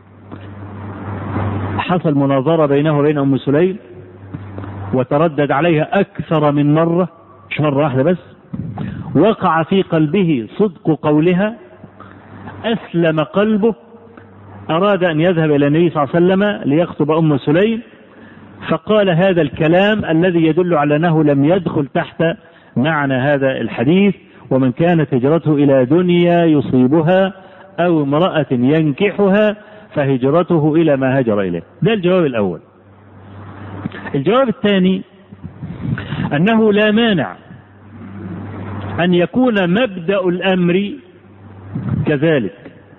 حصل مناظرة بينه وبين أم سليم، وتردد عليها أكثر من مرة، مش مرة واحدة بس. وقع في قلبه صدق قولها، أسلم قلبه، أراد أن يذهب إلى النبي صلى الله عليه وسلم ليخطب أم سليم، فقال هذا الكلام الذي يدل على أنه لم يدخل تحت معنى هذا الحديث: ومن كانت هجرته إلى دنيا يصيبها أو امرأة ينكحها فهجرته إلى ما هجر إليه. ده الجواب الأول. الجواب الثاني أنه لا مانع أن يكون مبدأ الأمر كذلك،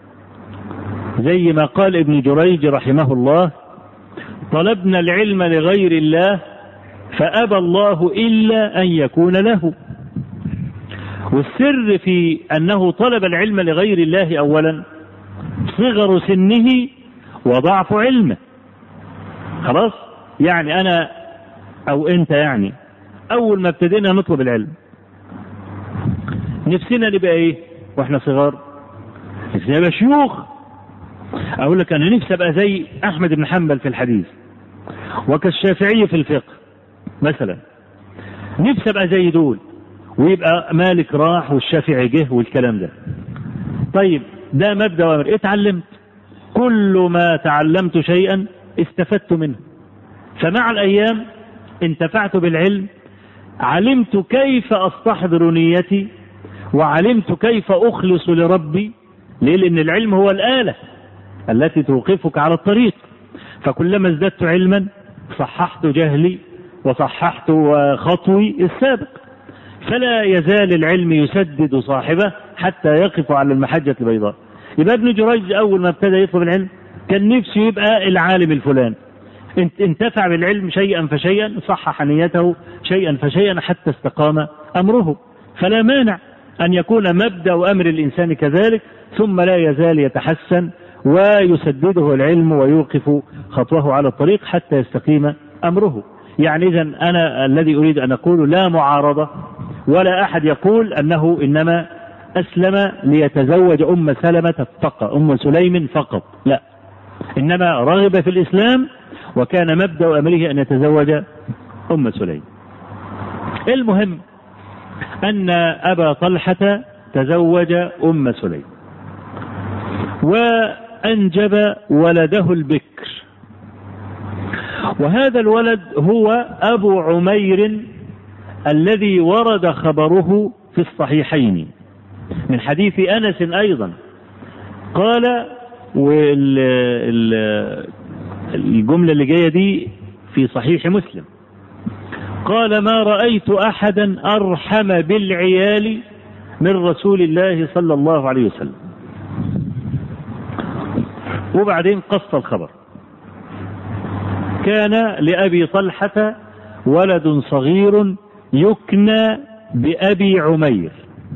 زي ما قال ابن جريج رحمه الله: طلبنا العلم لغير الله فأبى الله إلا أن يكون له. والسر في أنه طلب العلم لغير الله أولا صغر سنه وضعف علمه. خلاص، يعني أنا أو أنت، يعني أول ما ابتدينا نطلب العلم نفسنا نبقى إيه وإحنا صغار؟ نفسنا نبقى شيوخ. أقول لك أنا نفسي أبقى زي أحمد بن حنبل في الحديث، وكالشافعي في الفقه مثلا. نفسي أبقى زي دول، ويبقى مالك راح والشافعي جه والكلام ده. طيب ده مبدأ وامر. اتعلمت، كل ما تعلمت شيئا استفدت منه، فمع الأيام انتفعت بالعلم، علمت كيف أستحضر نيتي، وعلمت كيف أخلص لربي. ليه؟ لأن العلم هو الآلة التي توقفك على الطريق. فكلما ازددت علما صححت جهلي وصححت خطوي السابق. فلا يزال العلم يسدد صاحبه حتى يقف على المحجة البيضاء. يبقى ابن جريج أول ما ابتدى يطلب العلم كان نفسه يبقى العالم الفلان. انتفع بالعلم شيئا فشيئا، صحح نيته شيئا فشيئا حتى استقام أمره. فلا مانع أن يكون مبدأ أمر الإنسان كذلك، ثم لا يزال يتحسن ويسدده العلم ويوقف خطوه على الطريق حتى يستقيم أمره. يعني إذن أنا الذي أريد أن أقول لا معارضة، ولا أحد يقول أنه إنما أسلم ليتزوج أم سلمة فقط، أم سليم فقط، لا، إنما رغب في الإسلام وكان مبدأ أمره أن يتزوج أم سليم. المهم أن أبا طلحة تزوج أم سليم وأنجب ولده البكر، وهذا الولد هو أبو عمير الذي ورد خبره في الصحيحين من حديث أنس أيضا. قال، والجملة اللي جاية دي في صحيح مسلم، قال: ما رأيت أحدا أرحم بالعيال من رسول الله صلى الله عليه وسلم. وبعدين قص الخبر. كان لأبي طلحة ولد صغير يكنى بأبي عمير،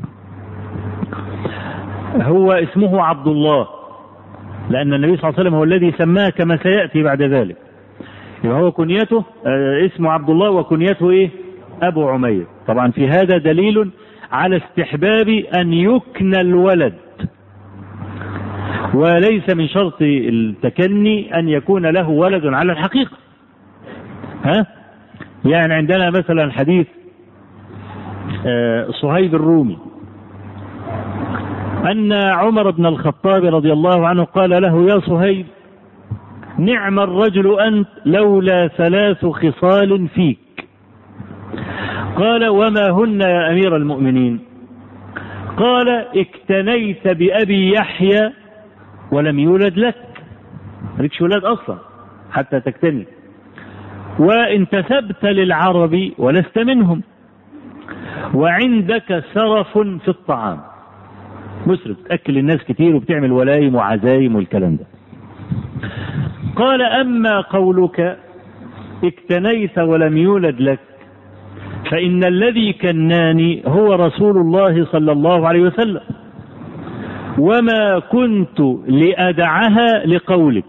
هو اسمه عبد الله، لأن النبي صلى الله عليه وسلم هو الذي سماه كما سيأتي بعد ذلك. يبقى هو كنيته اسمه عبد الله وكنيته ايه؟ أبو عمير. طبعا في هذا دليل على استحباب أن يكنى الولد، وليس من شرط التكني أن يكون له ولد على الحقيقة. ها؟ يعني عندنا مثلا حديث صهيب الرومي أن عمر بن الخطاب رضي الله عنه قال له: يا صهيب، نعم الرجل أنت لولا ثلاث خصال فيك. قال: وما هن يا أمير المؤمنين؟ قال: اكتنيت بأبي يحيى ولم يولد لك، مالكش ولاد أصلا حتى تكتني، وانتسبت للعرب ولست منهم، وعندك سرف في الطعام، مسرف تأكل الناس كتير وبتعمل ولايم وعزايم والكلام ده. قال: أما قولك اكتنيت ولم يولد لك فإن الذي كناني هو رسول الله صلى الله عليه وسلم، وما كنت لأدعها لقولك.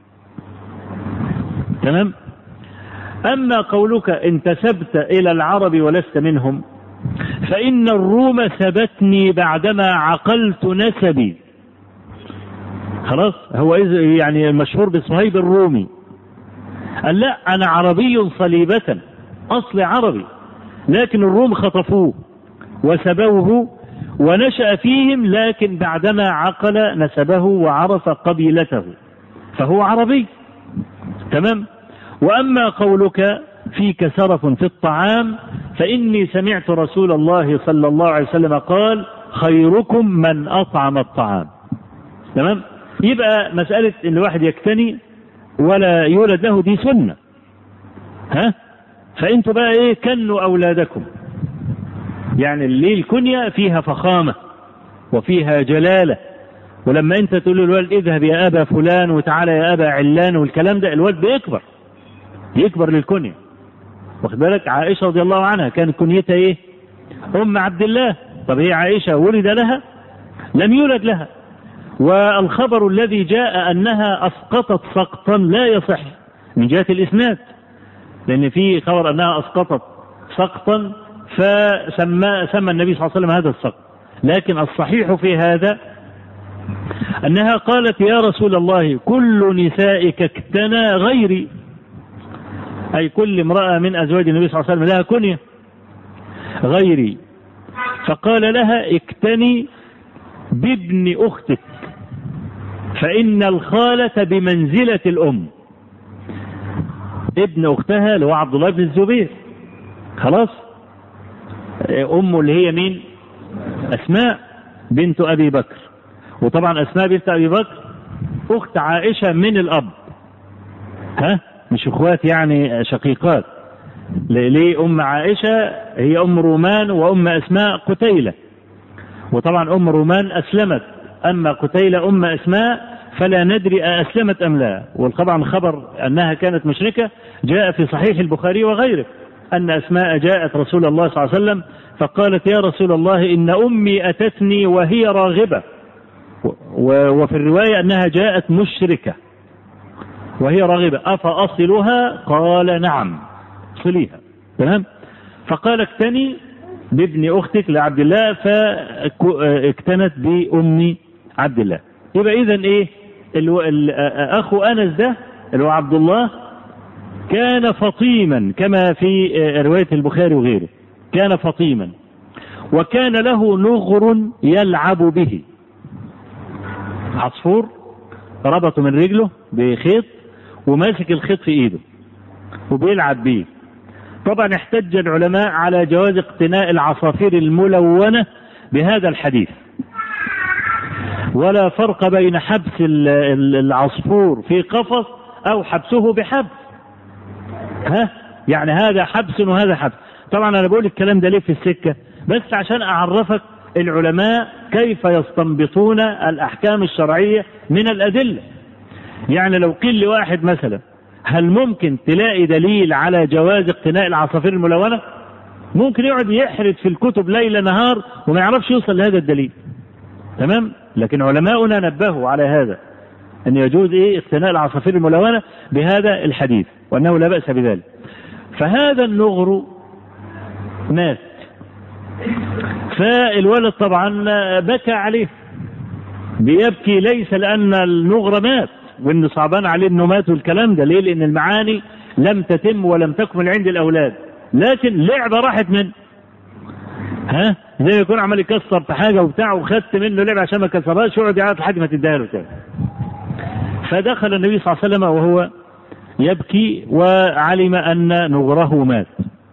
تمام؟ أما قولك انتسبت إلى العرب ولست منهم فإن الروم ثبتني بعدما عقلت نسبي. خلاص، هو يعني المشهور بصهيب الرومي قال: لا، أنا عربي صليبة، أصل عربي، لكن الروم خطفوه وسبوه ونشأ فيهم، لكن بعدما عقل نسبه وعرف قبيلته فهو عربي. تمام؟ وأما قولك فيك سرف في الطعام فإني سمعت رسول الله صلى الله عليه وسلم قال: خيركم من أطعم الطعام. تمام؟ يبقى مسألة إن الواحد يكتني ولا يولد له دي سنة. ها؟ فأنتوا بقى إيه؟ كنوا أولادكم. يعني اللي الكنية فيها فخامة وفيها جلالة، ولما أنت تقول للولد اذهب يا أبا فلان وتعالى يا أبا علان والكلام ده، الولد بيكبر يكبر للكنية. واخد بالك؟ عائشة رضي الله عنها كانت كنيتها إيه؟ أم عبد الله. طب هي عائشة ولد لها؟ لم يولد لها. والخبر الذي جاء أنها أسقطت سقطا لا يصح من جهة الإسناد، لأن في خبر أنها أسقطت سقطا فسمى سمى النبي صلى الله عليه وسلم هذا السقط، لكن الصحيح في هذا أنها قالت: يا رسول الله، كل نسائك اكتنى غيري، أي كل امرأة من أزواج النبي صلى الله عليه وسلم لها كنية غيري. فقال لها: اكتني بابن أختك فإن الخالة بمنزلة الأم. ابن أختها اللي هو عبد الله بن الزبير، خلاص، أمه اللي هي مين؟ أسماء بنت أبي بكر. وطبعا أسماء بنت أبي بكر أخت عائشة من الأب، ها، مش أخوات يعني شقيقات. ليه؟ أم عائشة هي أم رومان وأم أسماء قتيلة، وطبعا أم رومان أسلمت، أما قتيلة أم أسماء فلا ندري أسلمت أم لا. وطبعا خبر أنها كانت مشركة جاء في صحيح البخاري وغيره، أن أسماء جاءت رسول الله صلى الله عليه وسلم فقالت: يا رسول الله، إن أمي أتتني وهي راغبة، وفي الرواية أنها جاءت مشركة وهي راغبة، أفأصلها؟ قال: نعم، صليها. تمام؟ فقال: اكتني بابن أختك لعبد الله، فاكتنت بأم عبد الله. يبقى إذن إيه؟ أخو أنس ده اللي هو عبد الله كان فطيما كما في رواية البخاري وغيره، كان فطيما، وكان له نغر يلعب به، عصفور ربطه من رجله بخيط وماسك الخيط في ايده وبيلعب به. طبعا احتج العلماء على جواز اقتناء العصافير الملونة بهذا الحديث، ولا فرق بين حبس العصفور في قفص او حبسه بحبس. ها، يعني هذا حبس وهذا حبس. طبعا انا بقول الكلام ده ليه في السكة؟ بس عشان اعرفك العلماء كيف يستنبطون الأحكام الشرعية من الأدلة. يعني لو قيل لواحد مثلا هل ممكن تلاقي دليل على جواز اقتناء العصافير الملونة؟ ممكن يقعد يحرد في الكتب ليل نهار وما يعرفش يوصل لهذا الدليل. تمام؟ لكن علماؤنا نبهوا على هذا، أن يجوز إيه اقتناء العصافير الملونة بهذا الحديث، وأنه لا بأس بذلك. فهذا النغر مات، فالولد طبعا بكى عليه، بيبكي ليس لأن النغر مات وإنه صعبان عليه إنه مات والكلام ده، ليه؟ لأن المعاني لم تتم ولم تكمل عند الأولاد، لكن لعبة راحت منه. ها زي ما يكون عمال يكسر في حاجة وبتاع وخدت منه لعبة عشان ما كسرهاش يقعد يعيط لحد ما تديها له تاني. فدخل النبي صلى الله عليه وسلم وهو يبكي وعلم أن نغره مات،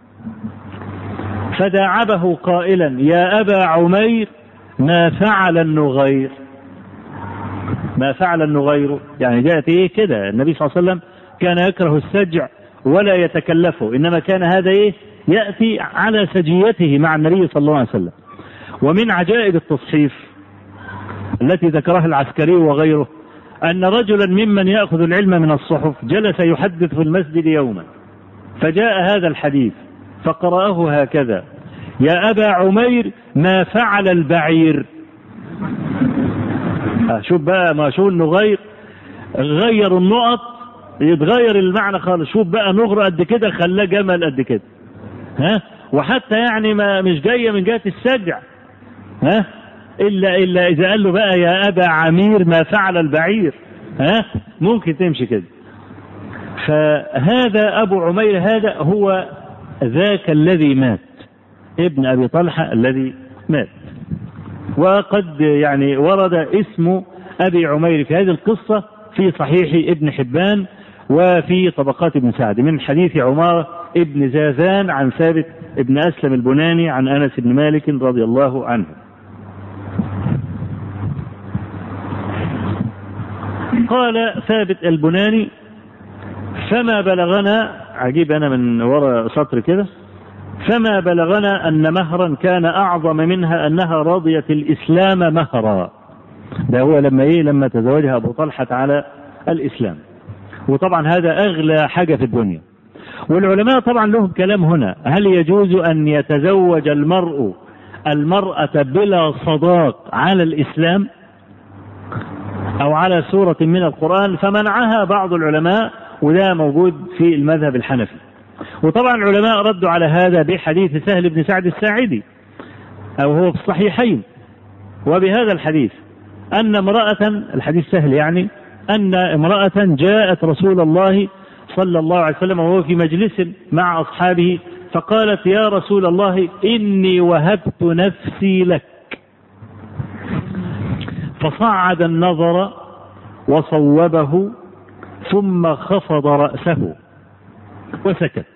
فداعبه قائلا يا أبا عمير ما فعل النغير. ما فعل النغير يعني جاءت ايه كده، النبي صلى الله عليه وسلم كان يكره السجع ولا يتكلفه، إنما كان هذا ايه يأتي على سجيته مع النبي صلى الله عليه وسلم. ومن عجائب التصحيف التي ذكرها العسكري وغيره أن رجلا ممن يأخذ العلم من الصحف جلس يحدث في المسجد يوما، فجاء هذا الحديث فقرأه هكذا يا أبا عمير ما فعل البعير. شوف بقى ما شو النغير غير النقط يتغير المعنى خالص. شوف بقى نغر قد كده خلاه جمل قد كده، ها وحتى يعني ما مش جايه من جهه السجع، ها الا الا اذا قال له بقى يا ابا عمير ما فعل البعير، ها ممكن تمشي كده. فهذا ابو عمير هذا هو ذاك الذي مات، ابن ابي طلحه الذي مات. وقد يعني ورد اسم ابي عمير في هذه القصه في صحيح ابن حبان وفي طبقات ابن سعد من حديث عمارة ابن زازان عن ثابت ابن أسلم البناني عن أنس بن مالك رضي الله عنه. قال ثابت البناني فما بلغنا، عجيب أنا من وراء سطر كده، فما بلغنا أن مهرا كان أعظم منها أنها رضيت الإسلام مهرا. ده هو لما إيه لما تزوجها أبو طلحة على الإسلام، وطبعا هذا أغلى حاجة في الدنيا. والعلماء طبعا لهم كلام هنا، هل يجوز أن يتزوج المرء المرأة بلا صداق على الإسلام أو على سورة من القرآن؟ فمنعها بعض العلماء، وده موجود في المذهب الحنفي. وطبعا العلماء ردوا على هذا بحديث سهل بن سعد الساعدي أو هو في الصحيحين، وبهذا الحديث أن امرأة، الحديث سهل يعني، أن امرأة جاءت رسول الله صلى الله عليه وسلم وهو في مجلس مع أصحابه فقالت يا رسول الله إني وهبت نفسي لك، فصعد النظر وصوبه ثم خفض رأسه وسكت.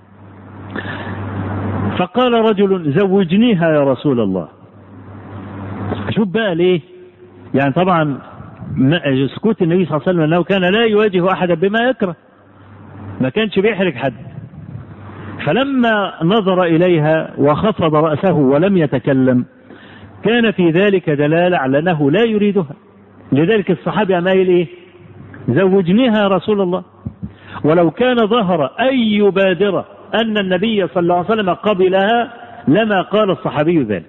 فقال رجل زوجنيها يا رسول الله. شوف بقى ليه يعني، طبعا سكوت النبي صلى الله عليه وسلم أنه كان لا يواجه أحدا بما يكره، ما كانش بيحرج حد. فلما نظر إليها وخفض رأسه ولم يتكلم كان في ذلك دلالة على أنه لا يريدها. لذلك الصحابي قام قايل إيه؟ زوجنيها يا رسول الله. ولو كان ظهر أي بادرة أن النبي صلى الله عليه وسلم قبلها لما قال الصحابي ذلك.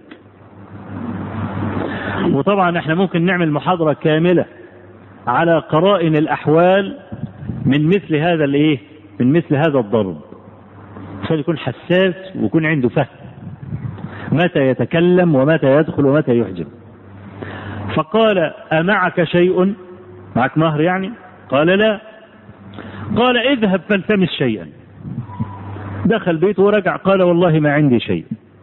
وطبعا احنا ممكن نعمل محاضرة كاملة على قرائن الأحوال من مثل هذا الايه من مثل هذا الضرب، عشان يكون حساس ويكون عنده فهم متى يتكلم ومتى يدخل ومتى يحجب. فقال أمعك شيء؟ معك مهر يعني؟ قال لا. قال اذهب فالتمس شيئا. دخل بيته ورجع قال والله ما عندي شيء.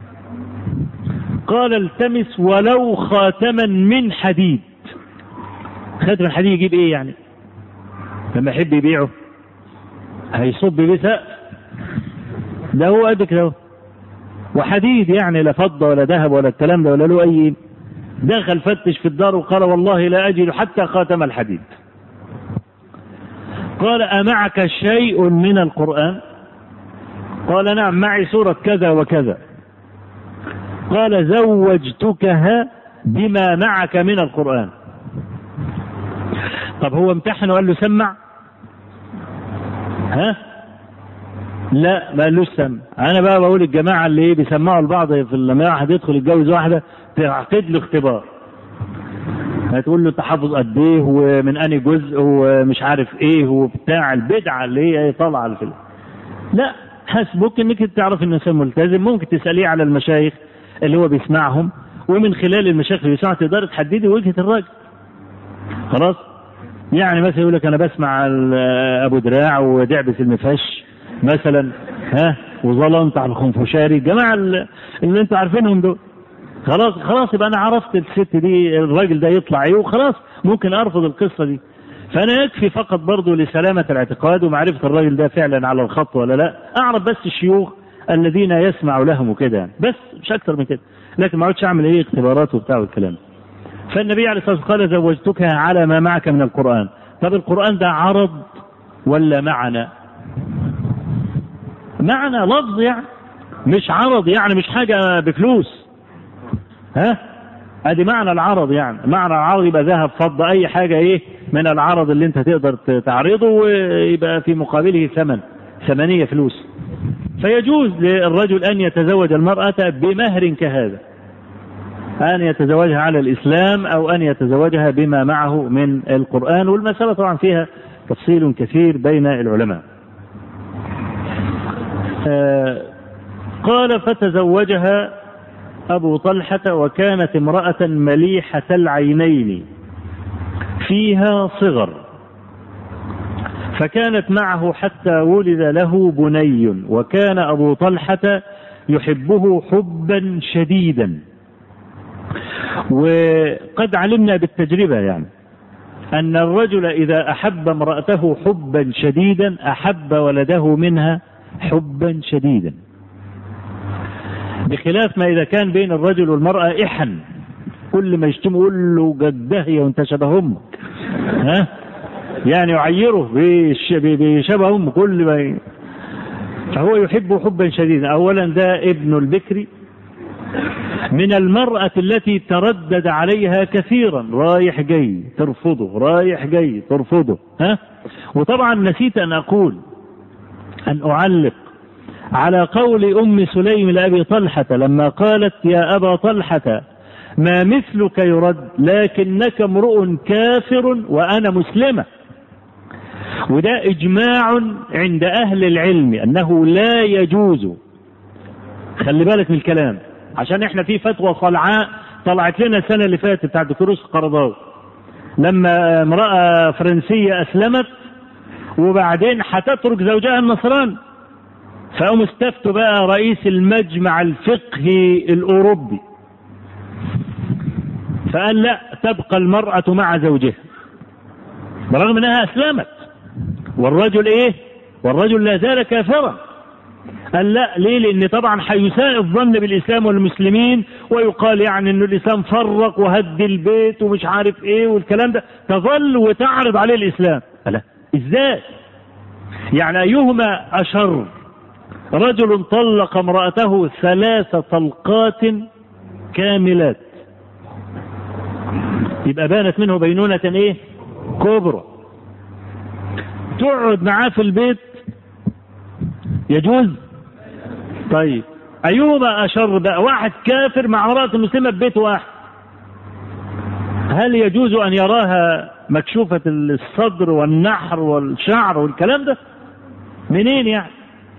قال التمس ولو خاتما من حديد. خاتم الحديد يجيب ايه يعني؟ لما يحب يبيعه هيصب بيه سقف، ده هو قد كده، وحديد يعني لا فضة ولا ذهب ولا الكلام ده ولا له اي. دخل فتش في الدار وقال والله لا اجد حتى خاتم الحديد. قال أمعك شيء من القرآن؟ قال نعم معي سورة كذا وكذا. قال زوجتكها بما معك من القرآن. طب هو امتحن وقال له سمع؟ ها؟ لا ما قالوش سمع. انا بقى بقول الجماعه اللي ايه بيسمعوا البعض في لما واحد يدخل يتجوز واحده تعقد له اختبار، هتقول له تحفظ قد ايه ومن انهي جزء ومش عارف ايه وبتاع البدعه اللي هي طالعه الفيلم. لا، حسبك انك تعرف ان الانسان ملتزم. ممكن تساليه على المشايخ اللي هو بيسمعهم، ومن خلال المشايخ اللي بيسمعوا تقدر تحددي وجهه الراجل. خلاص؟ يعني مثلا يقول لك انا بسمع ابو دراع ودعبس المفش مثلا، ها، وظلمت على الخنفشاري، الجماعه اللي انتوا عارفينهم دول. خلاص خلاص يبقى انا عرفت الست دي الراجل ده يطلع ايه، وخلاص ممكن ارفض القصه دي. فانا يكفي فقط برضه لسلامه الاعتقاد ومعرفه الراجل ده فعلا على الخط ولا لا، اعرف بس الشيوخ الذين يسمع لهم وكده، بس مش اكثر من كده. لكن ما اقعدش اعمل ايه اختبارات وبتاع والكلام. فالنبي عليه الصلاه والسلام قال زوجتكها على ما معك من القران. طب القران ده عرض ولا معنى؟ معنى لفظ يعني، مش عرض يعني، مش حاجه بفلوس. ها؟ ادي معنى العرض يعني. معنى العرض يبقى ذهب فضه، اي حاجه ايه من العرض اللي انت تقدر تعرضه ويبقى في مقابله ثمن، ثمنيه فلوس. فيجوز للرجل ان يتزوج المراه بمهر كهذا، ان يتزوجها على الاسلام او ان يتزوجها بما معه من القران. والمساله طبعا فيها تفصيل كثير بين العلماء. آه قال فتزوجها أبو طلحة وكانت امرأة مليحة العينين فيها صغر، فكانت معه حتى ولد له بني، وكان أبو طلحة يحبه حبا شديدا. وقد علمنا بالتجربة يعني أن الرجل إذا أحب امرأته حبا شديدا أحب ولده منها حبا شديدا، بخلاف ما إذا كان بين الرجل والمرأة إحن، كل ما يشتم يقول له جدهية وانت شبه أمك، ها، يعني يعيره بشبه أمك كل ما ي... فهو يحبه حبا شديدا. أولا ده ابن البكر من المرأة التي تردد عليها كثيرا، رايح جاي ترفضه، رايح جاي ترفضه، ها. وطبعا نسيت أن أقول أن أعلق على قول أم سليم لأبي طلحة لما قالت يا أبا طلحة ما مثلك يرد لكنك امرؤ كافر وأنا مسلمة. وده إجماع عند أهل العلم أنه لا يجوز، خلي بالك من الكلام، عشان احنا في فتوى صلعاء طلعت لنا السنة اللي فاتت بتاع الدكتور القرضاوي لما امرأة فرنسية أسلمت وبعدين هتترك زوجها النصراني، فقاموا استفتوا بقى رئيس المجمع الفقهي الأوروبي فقال لا، تبقى المرأة مع زوجها برغم انها أسلمت، والرجل ايه؟ والرجل لا زال كافرا. قال لا، ليه؟ لان طبعا هيساء الظن بالاسلام والمسلمين، ويقال يعني ان الاسلام فرق وهد البيت ومش عارف ايه والكلام ده، تظل وتعرض عليه الاسلام. لا، ازاي؟ يعني ايهما اشر؟ رجل طلق امرأته ثلاث طلقات كاملات، يبقى بانت منه بينونة ايه؟ كبرى. تقعد معاه في البيت يجوز؟ طيب ايهما اشر بقى؟ واحد كافر مع امرأة مسلمة في بيت واحد، هل يجوز ان يراها مكشوفة الصدر والنحر والشعر والكلام ده؟ منين يعني؟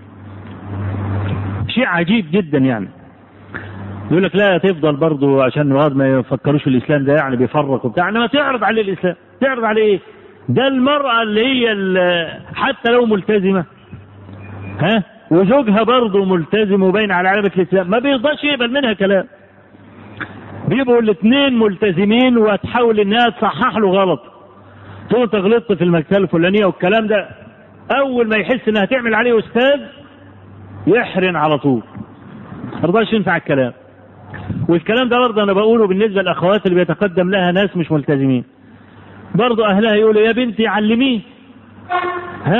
شيء عجيب جدا يعني. يقول لك لا تفضل برضه عشان ما يفكروش الاسلام ده يعني بيفرق وبتاع، انما تعرض عليه الاسلام. تعرض عليه ايه؟ ده المرأة اللي هي اللي حتى لو ملتزمة، ها، وزوجها برضه ملتزم وبين على علامة الاسلام، ما بيرضاش يقبل منها كلام. بيبقوا الاثنين ملتزمين وتحاول انها تصحح له غلط، تقول انت غلطت في المكتبة الفلانية والكلام ده، اول ما يحس انها تعمل عليه استاذ يحرن على طول، ما رضاش ينفع الكلام. والكلام ده برضه انا بقوله بالنسبه للاخوات اللي بيتقدم لها ناس مش ملتزمين، برضه اهلها يقولوا يا بنتي علميه، ها،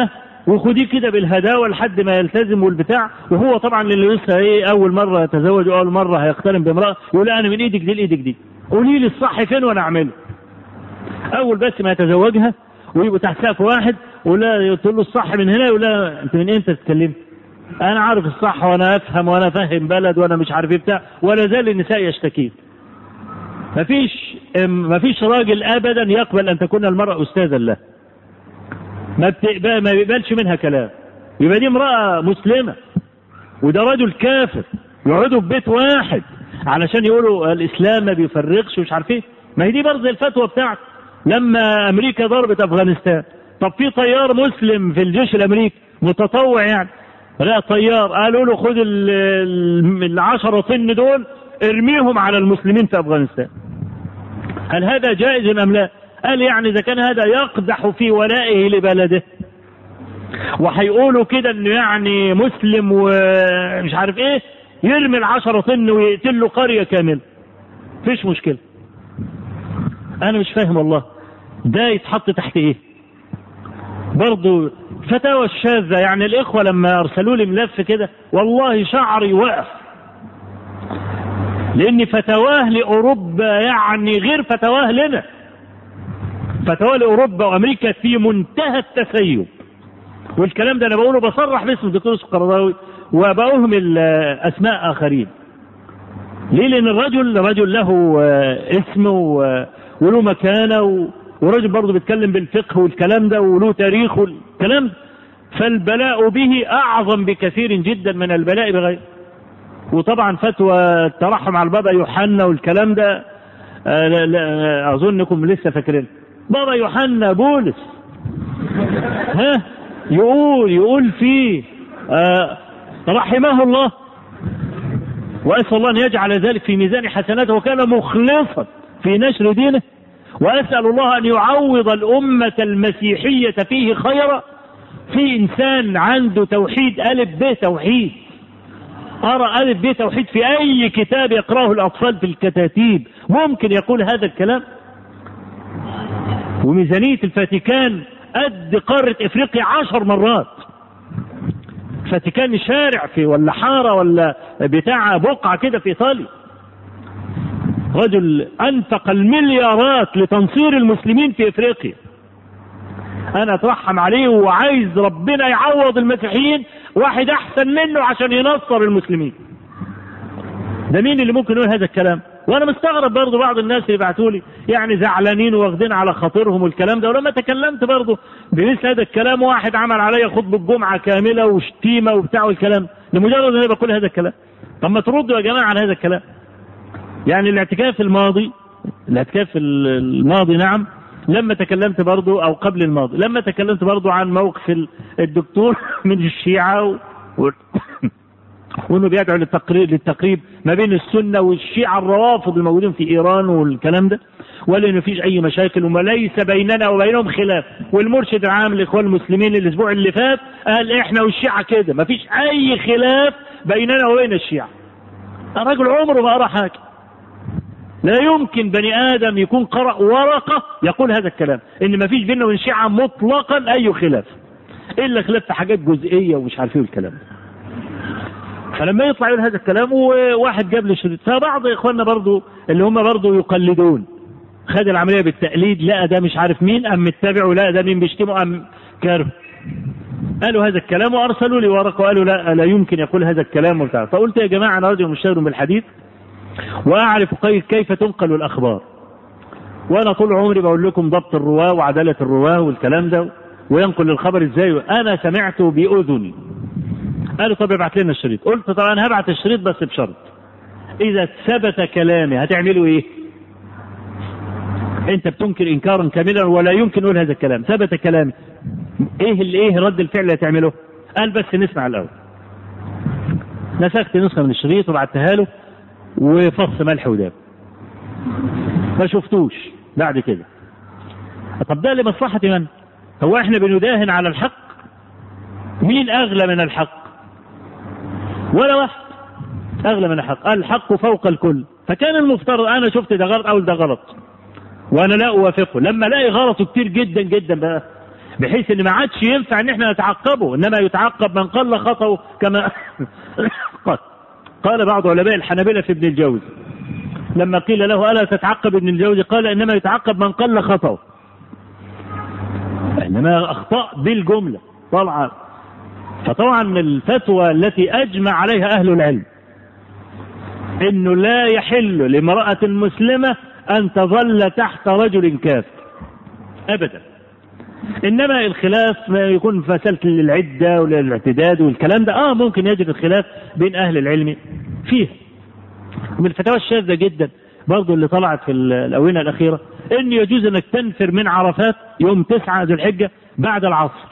وخديه كده بالهداوه لحد ما يلتزم والبتاع. وهو طبعا اللي لسه ايه اول مره يتزوج واول مره هيقترن بامراه يقول انا من ايدك دي لايدك دي، قولي لي الصح فين وانا اعمله. اول بس ما يتزوجها ويبقوا تحت سقف واحد ولا تقول له الصح من هنا يقول لها انت من امتى تتكلم؟ انا عارف الصح وانا افهم وانا فاهم بلد وانا مش عارف ايه بتاع. ولا زال النساء يشتكين. مفيش مفيش راجل ابدا يقبل ان تكون المراه استاذا له، ما بتقبل ما بيقبلش منها كلام. يبقى دي امراه مسلمه وده رجل كافر يقعدوا في بيت واحد علشان يقولوا الاسلام ما بيفرقش ومش عارف ايه. ما هي دي برضه الفتوى بتاعت لما امريكا ضربت افغانستان. طب في طيار مسلم في الجيش الامريكي متطوع يعني، لا طيار قالوا له خد العشرة طن دول ارميهم على المسلمين في افغانستان. هل هذا جائز ام لا؟ قال يعني اذا كان هذا يقدح في ولائه لبلده وهيقولوا كده انه يعني مسلم ومش عارف ايه، يرمي العشرة طن ويقتل له قرية كاملة، مفيش مشكلة. انا مش فاهم والله ده يتحط تحت ايه؟ برضو فتاوى الشاذة. يعني الاخوة لما ارسلوا لي ملف كده والله شعري وقف، لان فتواه لاوروبا يعني غير فتواه لنا. فتواه لاوروبا وامريكا في منتهى التسيب. والكلام ده انا بقوله بصرح باسم الدكتور القرضاوي وبأهمل اسماء اخرين. ليه؟ لان الرجل رجل له اسم وله مكانه ورجل برضه بيتكلم بالفقه والكلام ده وله تاريخ والكلام ده. فالبلاء به اعظم بكثير جدا من البلاء بغيره. وطبعا فتوى الترحم على البابا يوحنا والكلام ده آه لا لا اظنكم لسه فاكرين. بابا يوحنا بولس ها يقول يقول فيه آه رحمه الله واسال الله ان يجعل ذلك في ميزان حسناته، وكان مخلصا في نشر دينه. واسال الله ان يعوض الامه المسيحيه فيه خيرا. في انسان عنده توحيد الف ب توحيد، أرى ألف ب توحيد في أي كتاب يقرأه الأطفال في الكتاتيب ممكن يقول هذا الكلام. وميزانية الفاتيكان قد قارة إفريقيا عشر مرات. فاتيكان شارع في ولا حارة ولا بتاع بقعة كده في إيطاليا. رجل أنفق المليارات لتنصير المسلمين في إفريقيا. أنا أترحم عليه وعايز ربنا يعوض المسيحيين واحد أحسن منه عشان ينصر المسلمين. ده مين اللي ممكن يقول هذا الكلام؟ وأنا مستغرب برضو بعض الناس اللي بعتوا لي يعني زعلانين واخدين على خاطرهم والكلام ده. ولما تكلمت برضو بمثل هذا الكلام واحد عمل عليا خطبة جمعة كاملة وشتيمة وبتاع والكلام لمجرد أن أنا بقول هذا الكلام. طب ما تردوا يا جماعة على هذا الكلام. يعني الاعتكاف الماضي الاعتكاف الماضي نعم لما تكلمت برضو او قبل الماضي لما تكلمت برضو عن موقف الدكتور من الشيعة و... وانه بيدعو للتقريب للتقريب ما بين السنة والشيعة الروافض الموجودين في ايران والكلام ده، ولا انه فيش اي مشاكل وما ليس بيننا وبينهم خلاف. والمرشد العام للاخوان المسلمين الاسبوع اللي فات قال احنا والشيعة كده ما فيش اي خلاف بيننا وبين الشيعة. الرجل عمره ما قرأ حاجة. لا يمكن بني آدم يكون قرأ ورقة يقول هذا الكلام إن ما فيش بيننا وبين الشيعة مطلقا أي خلاف إلا خلاف في حاجات جزئية ومش عارفين الكلام. فلما يطلع يقول هذا الكلام وواحد جاب لي شريط. فبعض إخواننا برضو اللي هم برضو يقلدون خد العملية بالتقليد، لا ده مش عارف مين أم متبع ولا ده مين بيشتمه أم كارف، قالوا هذا الكلام وأرسلوا لي ورقة وقالوا لا لا يمكن يقول هذا الكلام وبتاع. فقلت يا جماعة أنا رجل مشتغل بالحديث وأعرف كيف تنقل الأخبار، وأنا طول عمري بقول لكم ضبط الرواة وعدالة الرواة والكلام ده وينقل الخبر إزاي. أنا سمعته بأذني. قالوا طب ابعت لنا الشريط. قلت طب أنا هبعت الشريط بس بشرط إذا ثبت كلامي هتعملوا إيه؟ أنت بتنكر إنكارا كاملا ولا يمكن أقول هذا الكلام. ثبت كلامي إيه اللي إيه رد الفعل اللي هتعمله؟ قال بس نسمع الأول. نسخت نسخة من الشريط وبعتها له وفص ملح وداب ما شفتوش بعد كده. طب ده لمصلحة من؟ هو احنا بنداهن على الحق؟ مين اغلى من الحق؟ ولا واحد اغلى من الحق. الحق فوق الكل. فكان المفترض انا شفت ده غلط او ده غلط وانا لا اوافقه. لما الاقي غلطه كتير جدا جدا بقى بحيث ان ما عادش ينفع ان احنا نتعقبه، انما يتعقب من قل خطأه كما قال بعض علماء الحنابلة في ابن الجوزي لما قيل له ألا تتعقب ابن الجوزي، قال إنما يتعقب من قل خطأه، إنما أخطأ بالجملة طبعا. فطبعا الفتوى التي أجمع عليها أهل العلم إنه لا يحل لامرأة مسلمة أن تظل تحت رجل كافر أبدا، إنما الخلاف ما يكون في مسألة العدة والاعتداد والكلام ده آه ممكن يجد الخلاف بين أهل العلم فيه. من الفتاوى الشاذة جدا برضو اللي طلعت في الآونة الأخيرة إن يجوز أنك تنفر من عرفات يوم تسعة ذو الحجة بعد العصر،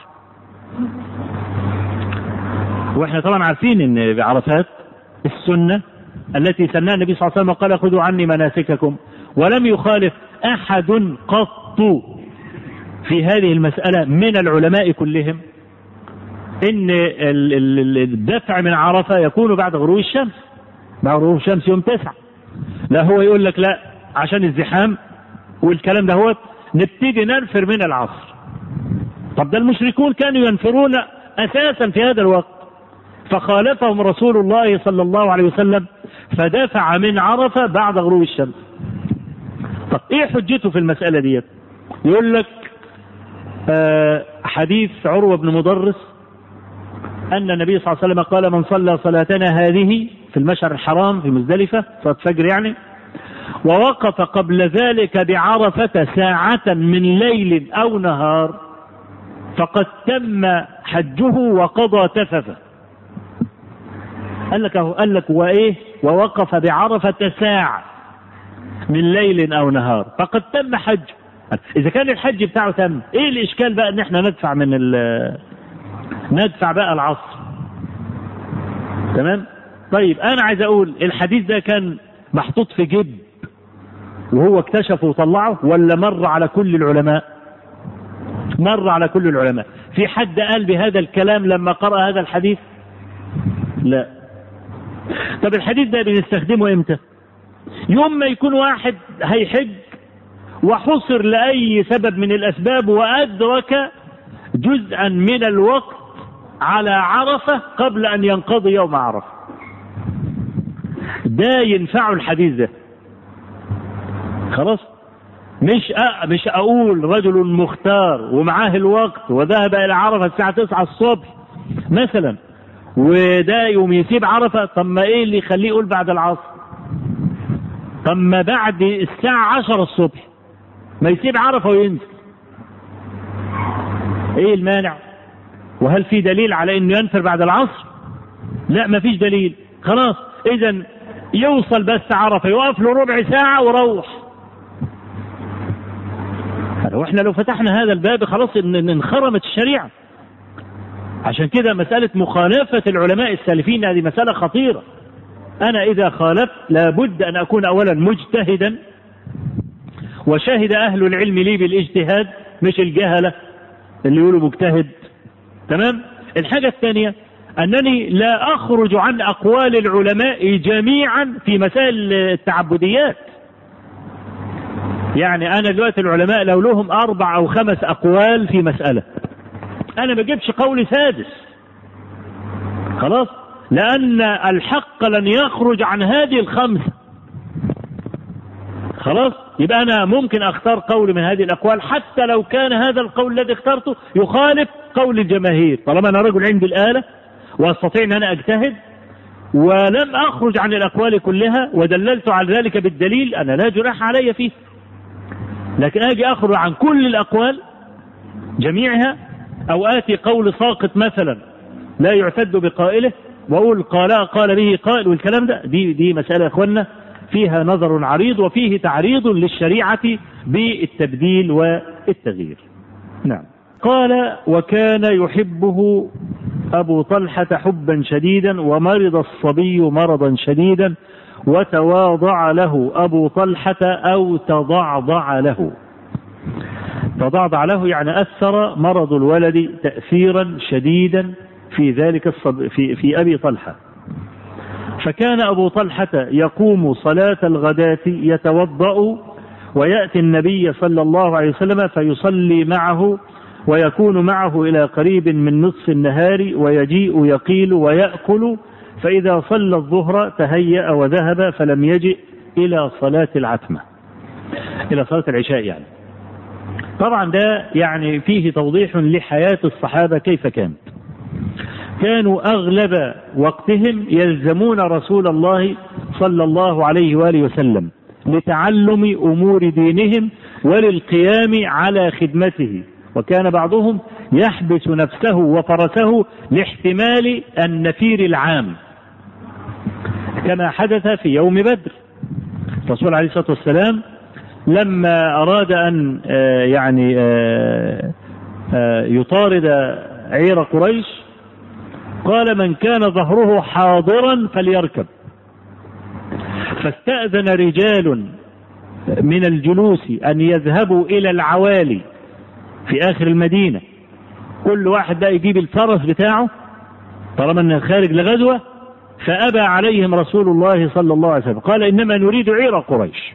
وإحنا طبعا عارفين إن بعرفات السنة التي سنها النبي صلى الله عليه وسلم قال خذوا عني مناسككم، ولم يخالف أحد قط في هذه المسألة من العلماء كلهم إن الدفع من عرفة يكون بعد غروب الشمس، بعد غروب الشمس يوم تسعة. لا هو يقول لك لا عشان الزحام والكلام ده هو نبتدي ننفر من العصر. طب ده المشركون كانوا ينفرون أساسا في هذا الوقت، فخالفهم رسول الله صلى الله عليه وسلم فدفع من عرفة بعد غروب الشمس. طب ايه حجته في المسألة دي؟ يقول لك آه حديث عروة بن مضرس أن النبي صلى الله عليه وسلم قال من صلى صلاتنا هذه في المشعر الحرام في مزدلفة صلاة فجر يعني، ووقف قبل ذلك بعرفة ساعة من ليل أو نهار فقد تم حجه وقضى تففه. قال لك أهو، قال لك وإيه ووقف بعرفة ساعة من ليل أو نهار فقد تم حج. إذا كان الحج بتاعه تم، إيه الإشكال بقى إن إحنا ندفع من ال ندفع بقى العصر؟ تمام. طيب أنا عايز أقول الحديث ده كان محطوط في جيب وهو اكتشفه وطلعه، ولا مر على كل العلماء؟ مر على كل العلماء. في حد قال بهذا الكلام لما قرأ هذا الحديث؟ لا. طب الحديث ده بنستخدمه امتى؟ يوم ما يكون واحد هيحج وحصر لأي سبب من الأسباب وأدرك جزءا من الوقت على عرفة قبل أن ينقضي يوم عرفة، ده ينفع الحديث ده خلاص. مش أ... مش أقول رجل مختار ومعاه الوقت وذهب إلى عرفة الساعة تسعة الصبح مثلا وده يوم يسيب عرفة، طب ما إيه اللي يخليه يقول بعد العصر؟ طب ما بعد الساعة عشرة الصبح ما يسيب عرفة وينزل، ايه المانع؟ وهل في دليل على انه ينفر بعد العصر؟ لا ما فيش دليل. خلاص اذا يوصل بس عرفة يوقف له ربع ساعة وروح. واحنا لو فتحنا هذا الباب خلاص انخرمت الشريعة. عشان كده مسألة مخالفة العلماء السالفين هذه مسألة خطيرة. انا اذا خالفت لابد ان اكون اولا مجتهدا وشهد اهل العلم لي بالاجتهاد مش الجهلة اللي يقولوا مجتهد. تمام. الحاجة الثانية أنني لا أخرج عن أقوال العلماء جميعا في مسائل التعبديات. يعني أنا دلوقتي العلماء لو لهم أربع أو خمس أقوال في مسألة أنا ما جبش قول سادس خلاص، لأن الحق لن يخرج عن هذه الخمسة خلاص. يبقى أنا ممكن أختار قول من هذه الأقوال حتى لو كان هذا القول الذي اخترته يخالف قول الجماهير، طالما أنا رجل عندي الآلة وأستطيع أن أنا أجتهد ولم أخرج عن الأقوال كلها ودللت على ذلك بالدليل، أنا لا جناح علي فيه. لكن أجي أخرج عن كل الأقوال جميعها أو آتي قول ساقط مثلا لا يعتد بقائله وأقول قال قال به قائل والكلام ده، دي دي مسألة يا إخوانا فيها نظر عريض وفيه تعريض للشريعة بالتبديل والتغيير. نعم. قال وكان يحبه أبو طلحة حبا شديدا ومرض الصبي مرضا شديدا وتواضع له أبو طلحة أو تضعضع له. تضعضع له يعني أثر مرض الولد تأثيرا شديدا في ذلك الصب في, في أبي طلحة. فكان أبو طلحة يقوم صلاة الغداة يتوضأ ويأتي النبي صلى الله عليه وسلم فيصلي معه ويكون معه إلى قريب من نصف النهار ويجيء يقيل ويأكل، فإذا صلى الظهر تهيأ وذهب فلم يجئ إلى صلاة العتمة، إلى صلاة العشاء يعني. طبعا ده يعني فيه توضيح لحياة الصحابة كيف كانت. كانوا أغلب وقتهم يلزمون رسول الله صلى الله عليه وآله وسلم لتعلم أمور دينهم وللقيام على خدمته، وكان بعضهم يحبس نفسه وفرسه لاحتمال النفير العام كما حدث في يوم بدر. الرسول عليه الصلاة والسلام لما أراد أن يعني يطارد عير قريش قال من كان ظهره حاضرا فليركب، فاستأذن رجال من الجلوس أن يذهبوا إلى العوالي في آخر المدينة، كل واحد بقى يجيب الفرس بتاعه طالما أنه خارج لغزوة، فأبى عليهم رسول الله صلى الله عليه وسلم، قال إنما نريد عير قريش،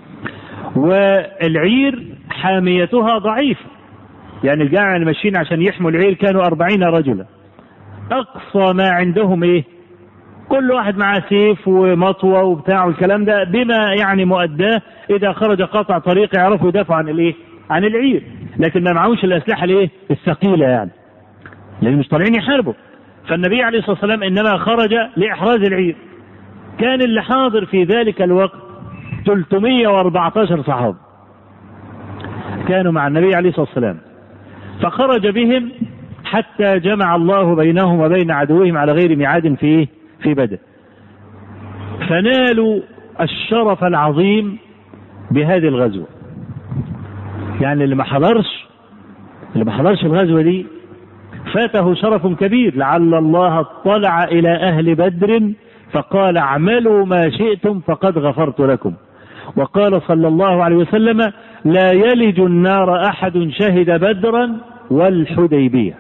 والعير حاميتها ضعيفة، يعني الجماعة اللي ماشيين عشان يحموا العير كانوا أربعين رجلا، أقصى ما عندهم إيه؟ كل واحد معاه سيف ومطوة وبتاع والكلام ده، بما يعني مؤداه إذا خرج قطع طريق يعرفوا يدافعوا عن الإيه؟ عن العير، لكن ما معهوش الأسلحة الإيه؟ الثقيلة يعني، لأن مش طالعين يحاربوا. فالنبي عليه الصلاة والسلام إنما خرج لإحراز العير. كان اللي حاضر في ذلك الوقت ثلاثمائة وأربعة عشر صحابة كانوا مع النبي عليه الصلاة والسلام، فخرج بهم حتى جمع الله بينهم وبين عدوهم على غير ميعاد في في بدر، فنالوا الشرف العظيم بهذه الغزوة. يعني اللي ما حضرش اللي ما حضرش الغزوة دي فاته شرف كبير، لعل الله اطلع إلى أهل بدر فقال اعملوا ما شئتم فقد غفرت لكم. وقال صلى الله عليه وسلم لا يلج النار أحد شهد بدرا والحديبية.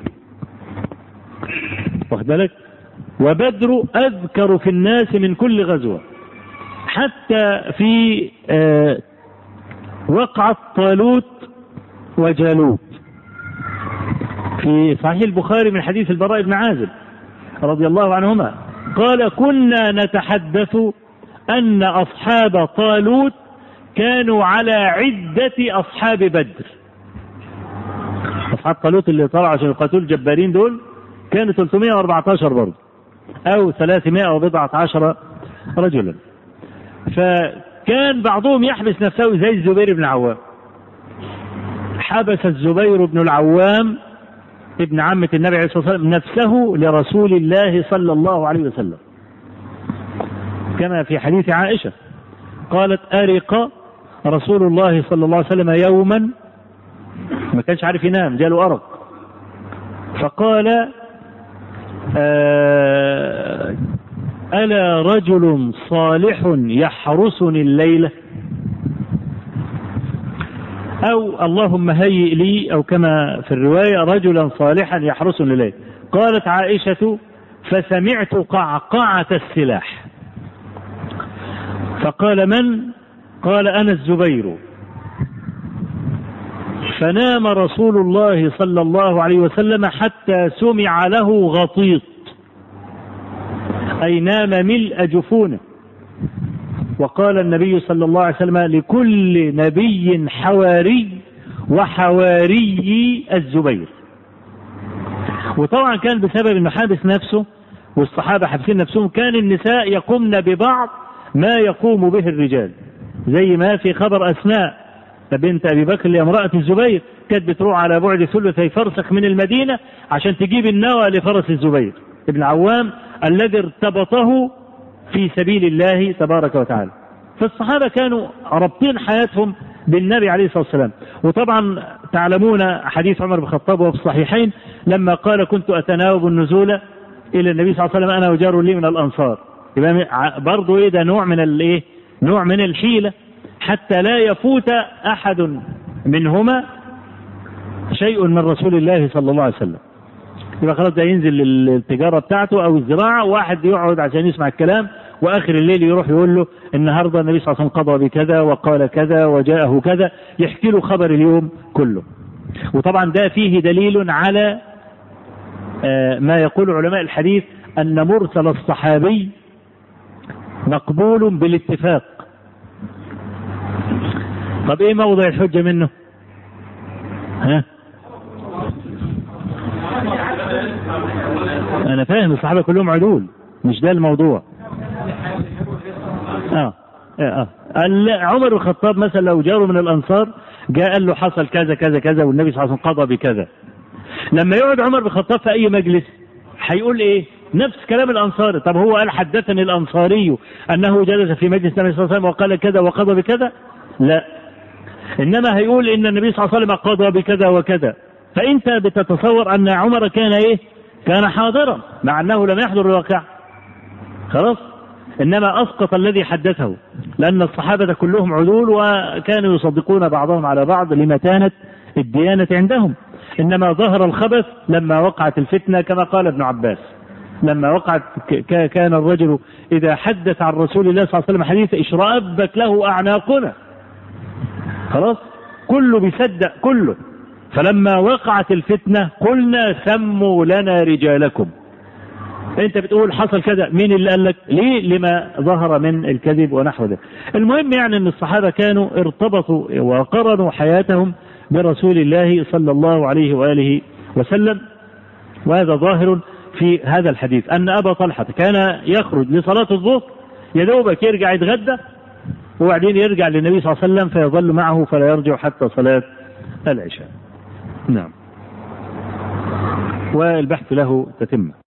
واخد بالك؟ وبدر أذكر في الناس من كل غزوة، حتى في آه وقعة طالوت وجالوت في صحيح البخاري من حديث البراء بن عازب رضي الله عنهما قال كنا نتحدث أن أصحاب طالوت كانوا على عدة أصحاب بدر. أصحاب طالوت اللي طلعوا عشان يقاتلوا الجبارين دول كانوا ثلاثمائة وأربعة عشر برضه أو ثلاثمائة وبضعة عشر رجلا. فكان بعضهم يحبس نفسه زي الزبير بن العوام. حبس الزبير بن العوام ابن عمة النبي عليه الصلاة والسلام نفسه لرسول الله صلى الله عليه وسلم، كما في حديث عائشة قالت أرق رسول الله صلى الله عليه وسلم يوما، ما كانش عارف ينام جاله أرق، فقال آه ألا رجل صالح يحرسني الليلة، أو اللهم هيئ لي، أو كما في الرواية رجلا صالحا يحرسني الليلة. قالت عائشة فسمعت قعقعة السلاح، فقال من؟ قال أنا الزبير. فنام رسول الله صلى الله عليه وسلم حتى سمع له غطيط، أي نام ملء جفونه. وقال النبي صلى الله عليه وسلم لكل نبي حواري وحواري الزبير. وطبعا كان بسبب انه حابس نفسه والصحابة حابسين نفسهم، كان النساء يقومن ببعض ما يقوم به الرجال، زي ما في خبر أسماء بنت أبي بكر لامرأة الزبير، كانت بتروح على بعد ثلثي فرسخ من المدينة عشان تجيب النوى لفرس الزبير ابن عوام الذي ارتبطه في سبيل الله تبارك وتعالى. فالصحابة كانوا رابطين حياتهم بالنبي عليه الصلاة والسلام. وطبعا تعلمون حديث عمر بن الخطاب وفي الصحيحين لما قال كنت أتناوب النزول إلى النبي صلى الله عليه وسلم أنا وجار لي من الأنصار، يبقى برضو إيه ده نوع من الإيه نوع من الحيلة حتى لا يفوت أحد منهما شيء من رسول الله صلى الله عليه وسلم. يبقى خلاص ده ينزل التجارة بتاعته أو الزراعة، واحد يقعد عشان يسمع الكلام، وآخر الليل يروح يقول له النهاردة النبي صلى الله عليه وسلم قضى بكذا وقال كذا وجاءه كذا، يحكي له خبر اليوم كله. وطبعا ده فيه دليل على ما يقول علماء الحديث أن مرسل الصحابي مقبول بالاتفاق. طب ايه موضع الحجة منه؟ ها؟ انا فاهم الصحابة كلهم عدول، مش ده الموضوع. اه اه عمر بن الخطاب مثلا لو جاره من الانصار جاء قال له حصل كذا كذا كذا والنبي صلى الله عليه وسلم قضى بكذا، لما يقعد عمر بن الخطاب في اي مجلس هيقول ايه؟ نفس كلام الانصاري. طب هو قال حدثني الانصاري انه جلس في مجلس النبي صلى الله عليه وسلم وقال كذا وقضى بكذا؟ لا، انما هيقول ان النبي صلى الله عليه وسلم قضى بكذا وكذا. فانت بتتصور ان عمر كان ايه؟ كان حاضرا مع انه لم يحضر الواقع. خلاص، انما اسقط الذي حدثه، لان الصحابة كلهم عدول وكانوا يصدقون بعضهم على بعض لمتانة الديانة عندهم. انما ظهر الخبث لما وقعت الفتنة، كما قال ابن عباس لما وقعت كان الرجل اذا حدث عن رسول الله صلى الله عليه وسلم حديث اشربت له اعناقنا. خلاص، كله بيصدق كله. فلما وقعت الفتنة قلنا سموا لنا رجالكم. انت بتقول حصل كذا، مين اللي قال لك؟ ليه؟ لما ظهر من الكذب ونحو ذلك. المهم يعني ان الصحابة كانوا ارتبطوا وقرنوا حياتهم برسول الله صلى الله عليه وآله وسلم. وهذا ظاهر في هذا الحديث أن أبا طلحة كان يخرج لصلاة الظهر يدوبك يرجع يتغدى وبعدين يرجع للنبي صلى الله عليه وسلم فيظل معه فلا يرجع حتى صلاة العشاء. نعم. والبحث له تتمة.